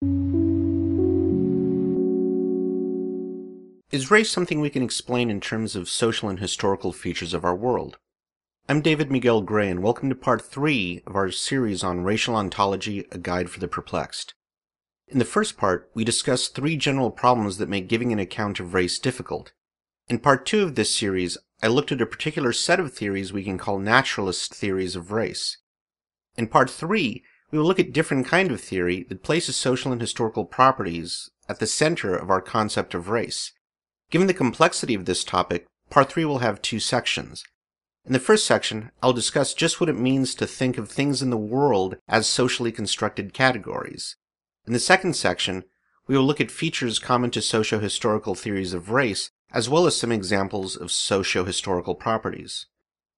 Is race something we can explain in terms of social and historical features of our world? I'm David Miguel Gray, and welcome to Part 3 of our series on Racial Ontology, A Guide for the Perplexed. In the first part, we discussed 3 general problems that make giving an account of race difficult. In part 2 of this series, I looked at a particular set of theories we can call naturalist theories of race. In part 3, we will look at different kind of theory that places social and historical properties at the center of our concept of race. Given the complexity of this topic, part 3 will have 2 sections. In the first section, I'll discuss just what it means to think of things in the world as socially constructed categories. In the second section, we will look at features common to socio-historical theories of race, as well as some examples of socio-historical properties.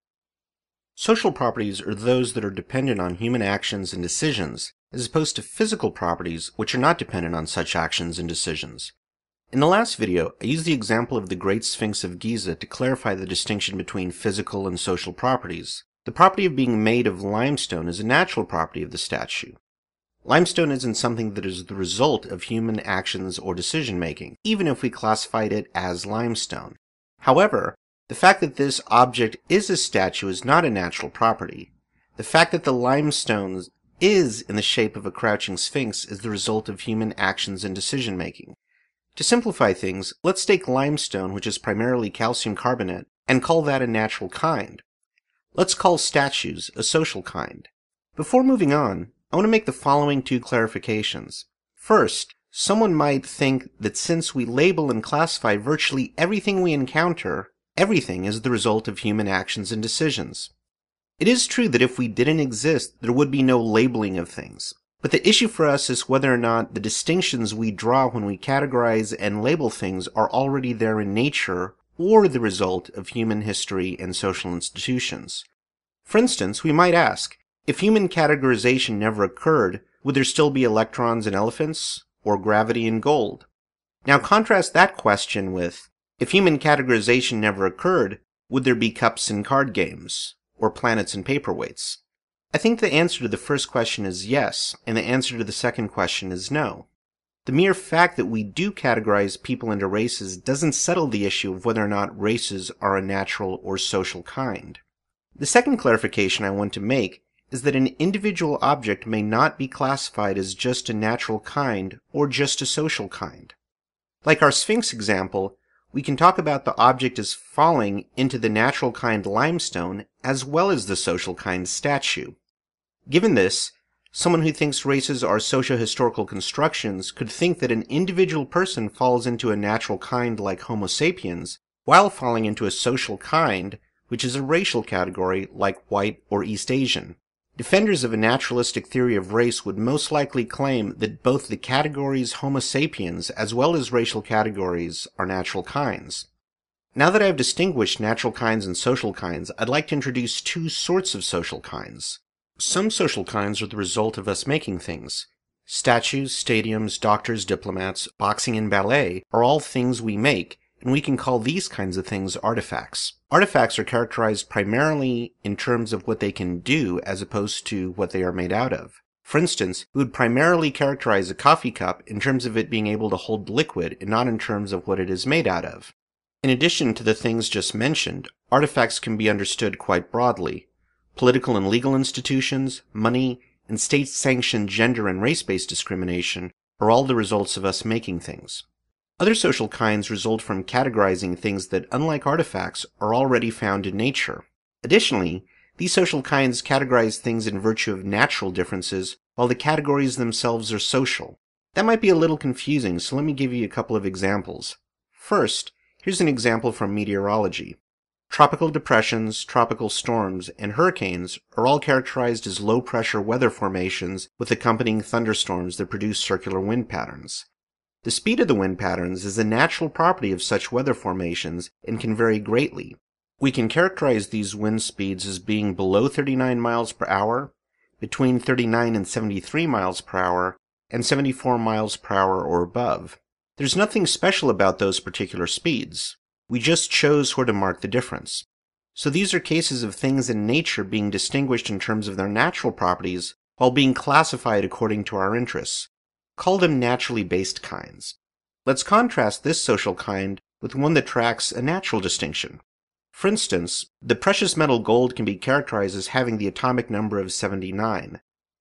Social properties are those that are dependent on human actions and decisions, as opposed to physical properties which are not dependent on such actions and decisions. In the last video, I used the example of the Great Sphinx of Giza to clarify the distinction between physical and social properties. The property of being made of limestone is a natural property of the statue. Limestone isn't something that is the result of human actions or decision-making, even if we classified it as limestone. However, the fact that this object is a statue is not a natural property. The fact that the limestone is in the shape of a crouching sphinx is the result of human actions and decision-making. To simplify things, let's take limestone, which is primarily calcium carbonate, and call that a natural kind. Let's call statues a social kind. Before moving on, I want to make the following 2 clarifications. First, someone might think that since we label and classify virtually everything we encounter, everything is the result of human actions and decisions. It is true that if we didn't exist, there would be no labeling of things. But the issue for us is whether or not the distinctions we draw when we categorize and label things are already there in nature or the result of human history and social institutions. For instance, we might ask, if human categorization never occurred, would there still be electrons in elephants, or gravity in gold? Now contrast that question with, if human categorization never occurred, would there be cups in card games, or planets in paperweights? I think the answer to the first question is yes, and the answer to the second question is no. The mere fact that we do categorize people into races doesn't settle the issue of whether or not races are a natural or social kind. The second clarification I want to make is that an individual object may not be classified as just a natural kind or just a social kind. Like our Sphinx example, we can talk about the object as falling into the natural kind limestone as well as the social kind statue. Given this, someone who thinks races are socio-historical constructions could think that an individual person falls into a natural kind like Homo sapiens, while falling into a social kind, which is a racial category like white or East Asian. Defenders of a naturalistic theory of race would most likely claim that both the categories Homo sapiens as well as racial categories are natural kinds. Now that I have distinguished natural kinds and social kinds, I'd like to introduce 2 sorts of social kinds. Some social kinds are the result of us making things. Statues, stadiums, doctors, diplomats, boxing, and ballet are all things we make, and we can call these kinds of things artifacts. Artifacts are characterized primarily in terms of what they can do as opposed to what they are made out of. For instance, we would primarily characterize a coffee cup in terms of it being able to hold liquid and not in terms of what it is made out of. In addition to the things just mentioned, artifacts can be understood quite broadly. Political and legal institutions, money, and state-sanctioned gender and race-based discrimination are all the results of us making things. Other social kinds result from categorizing things that, unlike artifacts, are already found in nature. Additionally, these social kinds categorize things in virtue of natural differences, while the categories themselves are social. That might be a little confusing, so let me give you a couple of examples. First, here's an example from meteorology. Tropical depressions, tropical storms, and hurricanes are all characterized as low-pressure weather formations with accompanying thunderstorms that produce circular wind patterns. The speed of the wind patterns is a natural property of such weather formations and can vary greatly. We can characterize these wind speeds as being below 39 miles per hour, between 39 and 73 miles per hour, and 74 miles per hour or above. There's nothing special about those particular speeds. We just chose where to mark the difference. So these are cases of things in nature being distinguished in terms of their natural properties while being classified according to our interests. Call them naturally based kinds. Let's contrast this social kind with one that tracks a natural distinction. For instance, the precious metal gold can be characterized as having the atomic number of 79.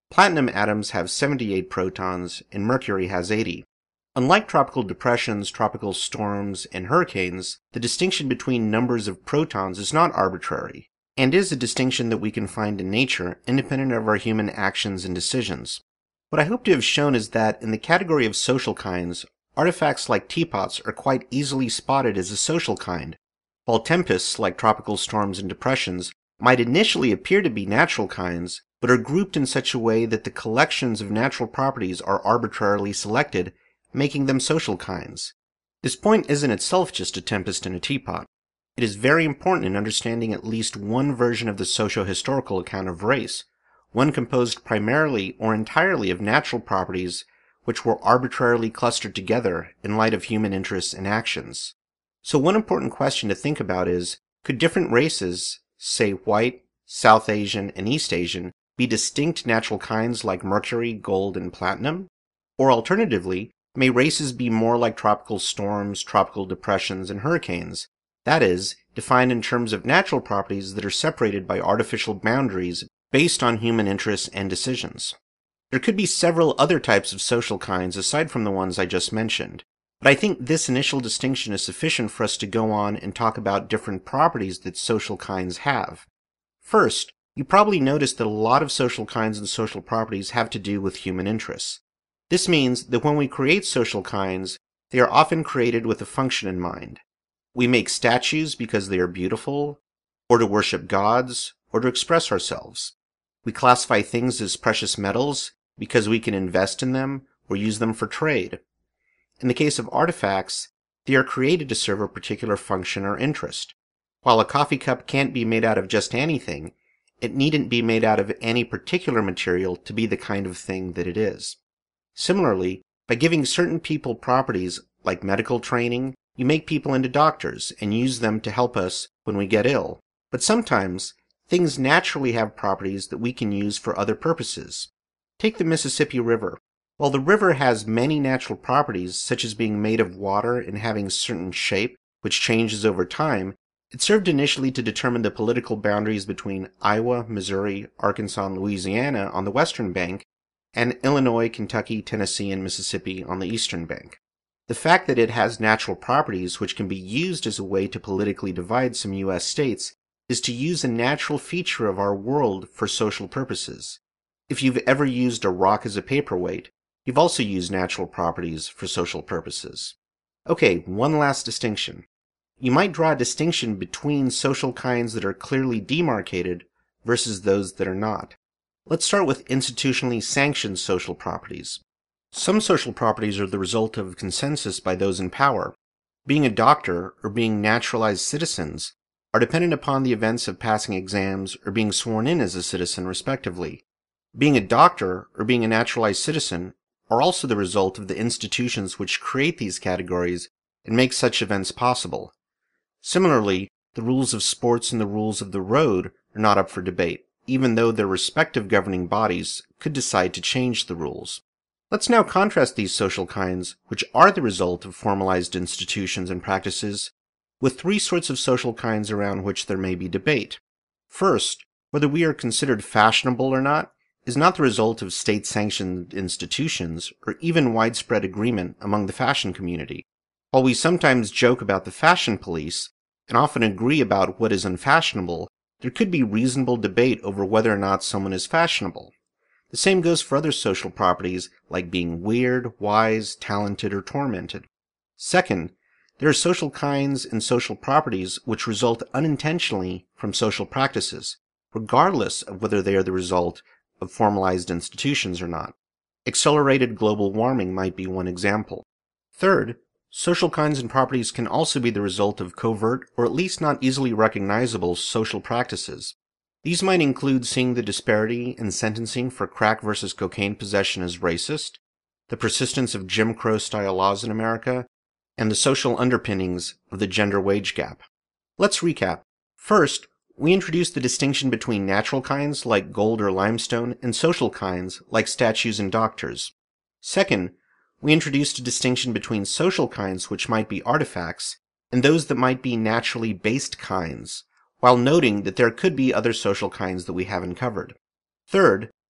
Platinum atoms have 78 protons, and Mercury has 80. Unlike tropical depressions, tropical storms, and hurricanes, the distinction between numbers of protons is not arbitrary, and is a distinction that we can find in nature, independent of our human actions and decisions. What I hope to have shown is that, in the category of social kinds, artifacts like teapots are quite easily spotted as a social kind, while tempests, like tropical storms and depressions, might initially appear to be natural kinds, but are grouped in such a way that the collections of natural properties are arbitrarily selected, making them social kinds. This point isn't itself just a tempest in a teapot. It is very important in understanding at least one version of the socio-historical account of race, one composed primarily or entirely of natural properties which were arbitrarily clustered together in light of human interests and actions. So one important question to think about is, could different races, say white, South Asian, and East Asian, be distinct natural kinds like mercury, gold, and platinum? Or alternatively, may races be more like tropical storms, tropical depressions, and hurricanes, that is, defined in terms of natural properties that are separated by artificial boundaries based on human interests and decisions? There could be several other types of social kinds aside from the ones I just mentioned, but I think this initial distinction is sufficient for us to go on and talk about different properties that social kinds have. First, you probably noticed that a lot of social kinds and social properties have to do with human interests. This means that when we create social kinds, they are often created with a function in mind. We make statues because they are beautiful, or to worship gods, or to express ourselves. We classify things as precious metals because we can invest in them or use them for trade. In the case of artifacts, they are created to serve a particular function or interest. While a coffee cup can't be made out of just anything, it needn't be made out of any particular material to be the kind of thing that it is. Similarly, by giving certain people properties like medical training, you make people into doctors and use them to help us when we get ill. But sometimes, things naturally have properties that we can use for other purposes. Take the Mississippi River. While the river has many natural properties, such as being made of water and having a certain shape, which changes over time, it served initially to determine the political boundaries between Iowa, Missouri, Arkansas, and Louisiana on the western bank, and Illinois, Kentucky, Tennessee, and Mississippi on the eastern bank. The fact that it has natural properties which can be used as a way to politically divide some U.S. states is to use a natural feature of our world for social purposes. If you've ever used a rock as a paperweight, you've also used natural properties for social purposes. Okay, one last distinction. You might draw a distinction between social kinds that are clearly demarcated versus those that are not. Let's start with institutionally sanctioned social properties. Some social properties are the result of consensus by those in power. Being a doctor or being naturalized citizens are dependent upon the events of passing exams or being sworn in as a citizen, respectively. Being a doctor or being a naturalized citizen are also the result of the institutions which create these categories and make such events possible. Similarly, the rules of sports and the rules of the road are not up for debate, even though their respective governing bodies could decide to change the rules. Let's now contrast these social kinds, which are the result of formalized institutions and practices, with three sorts of social kinds around which there may be debate. First, whether we are considered fashionable or not is not the result of state-sanctioned institutions or even widespread agreement among the fashion community. While we sometimes joke about the fashion police and often agree about what is unfashionable, there could be reasonable debate over whether or not someone is fashionable. The same goes for other social properties like being weird, wise, talented, or tormented. Second, there are social kinds and social properties which result unintentionally from social practices, regardless of whether they are the result of formalized institutions or not. Accelerated global warming might be one example. Third, social kinds and properties can also be the result of covert or at least not easily recognizable social practices. These might include seeing the disparity in sentencing for crack versus cocaine possession as racist, the persistence of Jim Crow-style laws in America, and the social underpinnings of the gender wage gap. Let's recap. First, we introduced the distinction between natural kinds like gold or limestone and social kinds like statues and doctors. Second, we introduced a distinction between social kinds which might be artifacts and those that might be naturally based kinds, while noting that there could be other social kinds that we haven't covered. Third,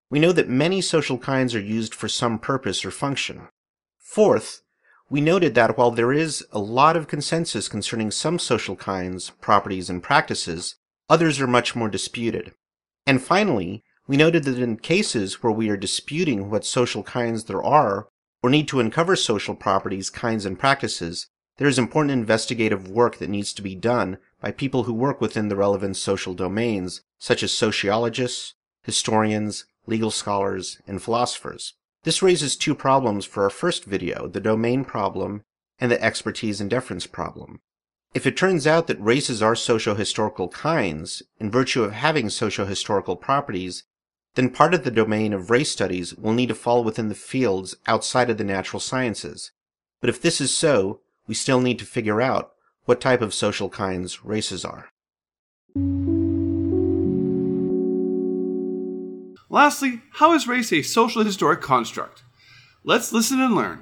We know that many social kinds are used for some purpose or function. Fourth, we noted that while there is a lot of consensus concerning some social kinds, properties, and practices, others are much more disputed. And finally, we noted that in cases where we are disputing what social kinds there are, or need to uncover social properties, kinds, and practices, there is important investigative work that needs to be done by people who work within the relevant social domains, such as sociologists, historians, legal scholars, and philosophers. This raises two problems for our first video, the domain problem and the expertise and deference problem. If it turns out that races are socio-historical kinds, in virtue of having socio-historical properties, then part of the domain of race studies will need to fall within the fields outside of the natural sciences. But if this is so, we still need to figure out what type of social kinds races are. Lastly, how is race a social historic construct? Let's listen and learn.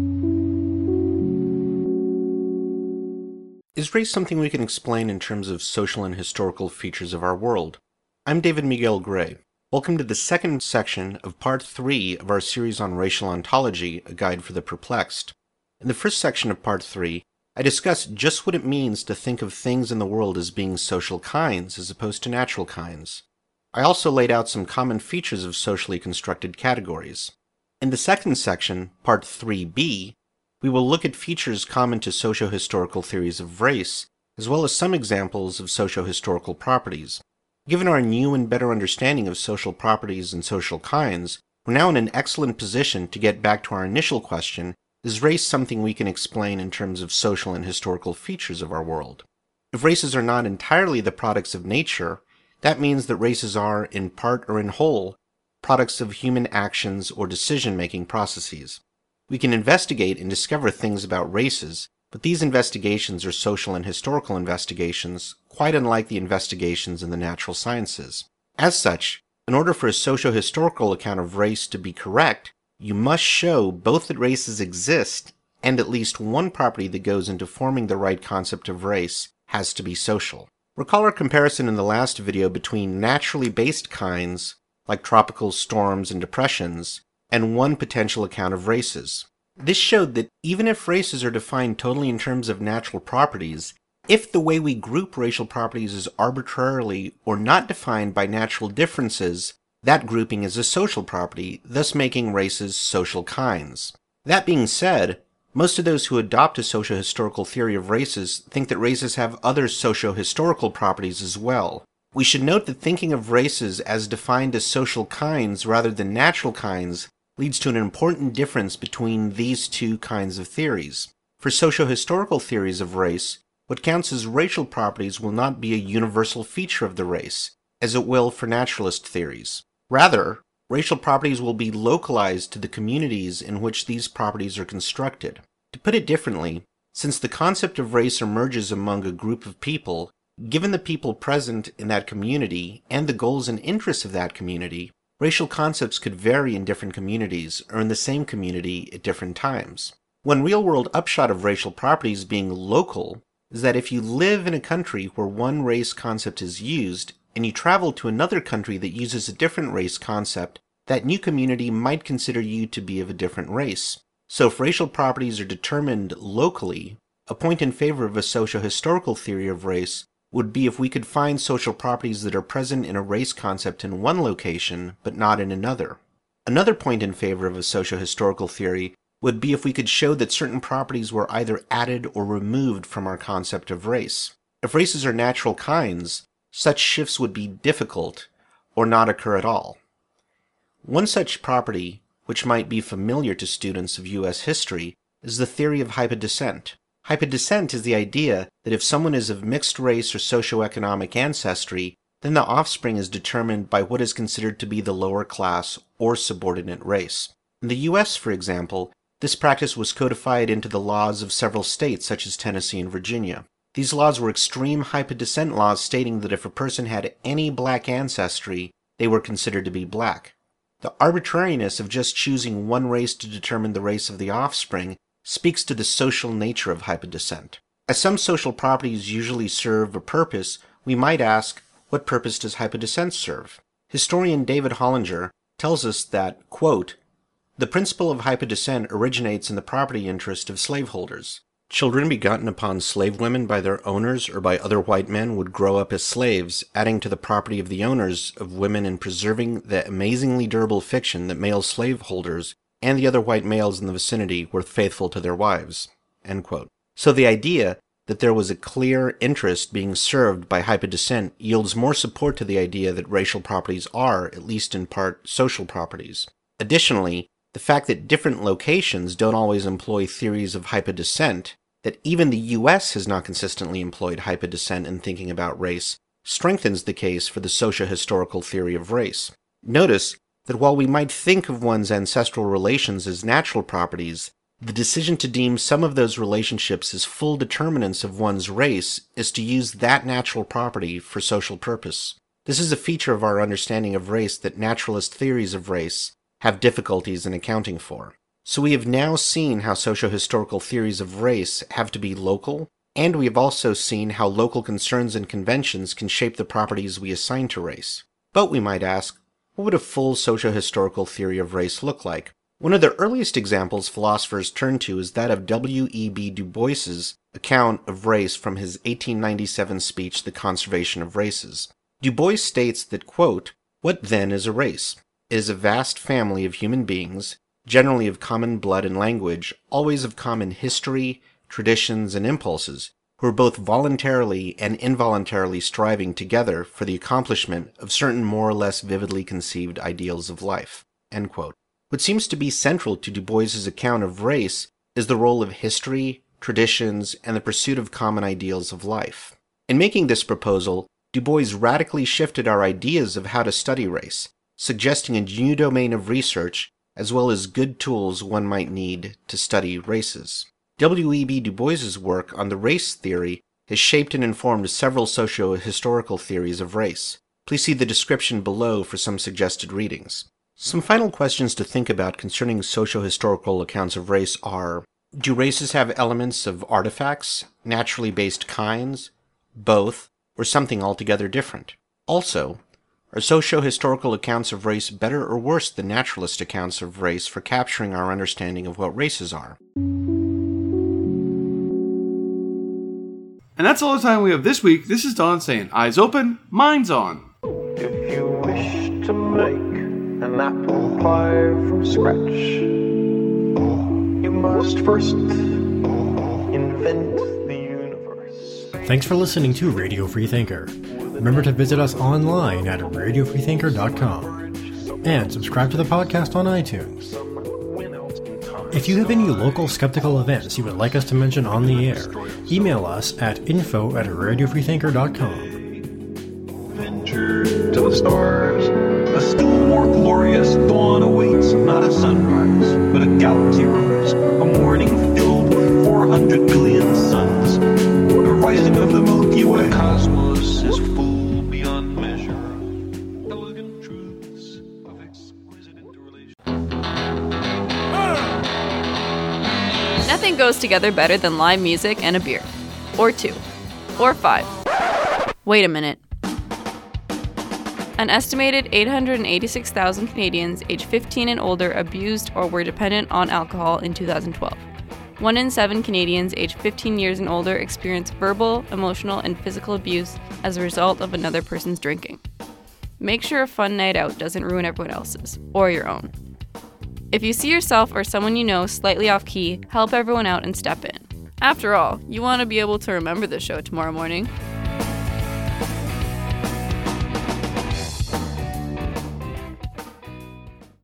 Is race something we can explain in terms of social and historical features of our world? I'm David Miguel Gray. Welcome to the second section of Part 3 of our series on Racial Ontology, a guide for the perplexed. In the first section of Part 3, I discussed just what it means to think of things in the world as being social kinds as opposed to natural kinds. I also laid out some common features of socially constructed categories. In the second section, Part 3b, we will look at features common to socio-historical theories of race, as well as some examples of socio-historical properties. Given our new and better understanding of social properties and social kinds, we're now in an excellent position to get back to our initial question: is race something we can explain in terms of social and historical features of our world? If races are not entirely the products of nature, that means that races are, in part or in whole, products of human actions or decision-making processes. We can investigate and discover things about races, but these investigations are social and historical investigations, quite unlike the investigations in the natural sciences. As such, in order for a socio-historical account of race to be correct, you must show both that races exist and at least one property that goes into forming the right concept of race has to be social. Recall our comparison in the last video between naturally based kinds, like tropical storms and depressions, and one potential account of races. This showed that even if races are defined totally in terms of natural properties, if the way we group racial properties is arbitrarily or not defined by natural differences, that grouping is a social property, thus making races social kinds. That being said, most of those who adopt a socio-historical theory of races think that races have other socio-historical properties as well. We should note that thinking of races as defined as social kinds rather than natural kinds leads to an important difference between these two kinds of theories. For socio-historical theories of race, what counts as racial properties will not be a universal feature of the race, as it will for naturalist theories. Rather, racial properties will be localized to the communities in which these properties are constructed. To put it differently, since the concept of race emerges among a group of people, given the people present in that community and the goals and interests of that community, racial concepts could vary in different communities or in the same community at different times. One real-world upshot of racial properties being local is that if you live in a country where one race concept is used, and you travel to another country that uses a different race concept, that new community might consider you to be of a different race. So if racial properties are determined locally, a point in favor of a socio-historical theory of race would be if we could find social properties that are present in a race concept in one location, but not in another. Another point in favor of a socio-historical theory would be if we could show that certain properties were either added or removed from our concept of race. If races are natural kinds, such shifts would be difficult or not occur at all. One such property, which might be familiar to students of U.S. history, is the theory of hypodescent. Hypodescent is the idea that if someone is of mixed race or socioeconomic ancestry, then the offspring is determined by what is considered to be the lower class or subordinate race. In the U.S., for example, this practice was codified into the laws of several states such as Tennessee and Virginia. These laws were extreme hypodescent laws stating that if a person had any black ancestry, they were considered to be black. The arbitrariness of just choosing one race to determine the race of the offspring speaks to the social nature of hypodescent. As some social properties usually serve a purpose, we might ask, what purpose does hypodescent serve? Historian David Hollinger tells us that, quote, "The principle of hypodescent originates in the property interest of slaveholders. Children begotten upon slave women by their owners or by other white men would grow up as slaves, adding to the property of the owners of women and preserving the amazingly durable fiction that male slaveholders and the other white males in the vicinity were faithful to their wives." End quote. So the idea that there was a clear interest being served by hypodescent yields more support to the idea that racial properties are, at least in part, social properties. Additionally, the fact that different locations don't always employ theories of hypodescent, that even the US has not consistently employed hypodescent in thinking about race, strengthens the case for the socio-historical theory of race. Notice that while we might think of one's ancestral relations as natural properties, the decision to deem some of those relationships as full determinants of one's race is to use that natural property for social purpose. This is a feature of our understanding of race that naturalist theories of race have difficulties in accounting for. So we have now seen how socio-historical theories of race have to be local, and we have also seen how local concerns and conventions can shape the properties we assign to race. But we might ask, what would a full socio-historical theory of race look like? One of the earliest examples philosophers turn to is that of W.E.B. Du Bois's account of race from his 1897 speech, The Conservation of Races. Du Bois states that, quote, "What then is a race? It is a vast family of human beings, generally of common blood and language, always of common history, traditions, and impulses, who are both voluntarily and involuntarily striving together for the accomplishment of certain more or less vividly conceived ideals of life." End quote. What seems to be central to Du Bois's account of race is the role of history, traditions, and the pursuit of common ideals of life. In making this proposal, Du Bois radically shifted our ideas of how to study race, suggesting a new domain of research as well as good tools one might need to study races. W.E.B. Du Bois's work on the race theory has shaped and informed several socio-historical theories of race. Please see the description below for some suggested readings. Some final questions to think about concerning socio-historical accounts of race are, do races have elements of artifacts, naturally based kinds, both, or something altogether different? Also, are socio-historical accounts of race better or worse than naturalist accounts of race for capturing our understanding of what races are? And that's all the time we have this week. This is Don saying, eyes open, minds on. If you wish to make an apple pie from scratch, you must first invent the universe. Thanks for listening to Radio Freethinker. Remember to visit us online at radiofreethinker.com and subscribe to the podcast on iTunes. If you have any local skeptical events you would like us to mention on the air, email us at info@radiofreethinker.com. Venture to the stars. A still more glorious dawn awaits, not a sunrise, but a galaxy rose. A morning filled with 400 billion suns. The rising of the Milky Way. The cosmos is full beyond measure. Elegant truths of exquisite interrelation. Nothing goes together better than live music and a beer. Or two. Or five. Wait a minute. An estimated 886,000 Canadians aged 15 and older abused or were dependent on alcohol in 2012. 1 in 7 Canadians aged 15 years and older experienced verbal, emotional, and physical abuse as a result of another person's drinking. Make sure a fun night out doesn't ruin everyone else's, or your own. If you see yourself or someone you know slightly off key, help everyone out and step in. After all, you want to be able to remember the show tomorrow morning.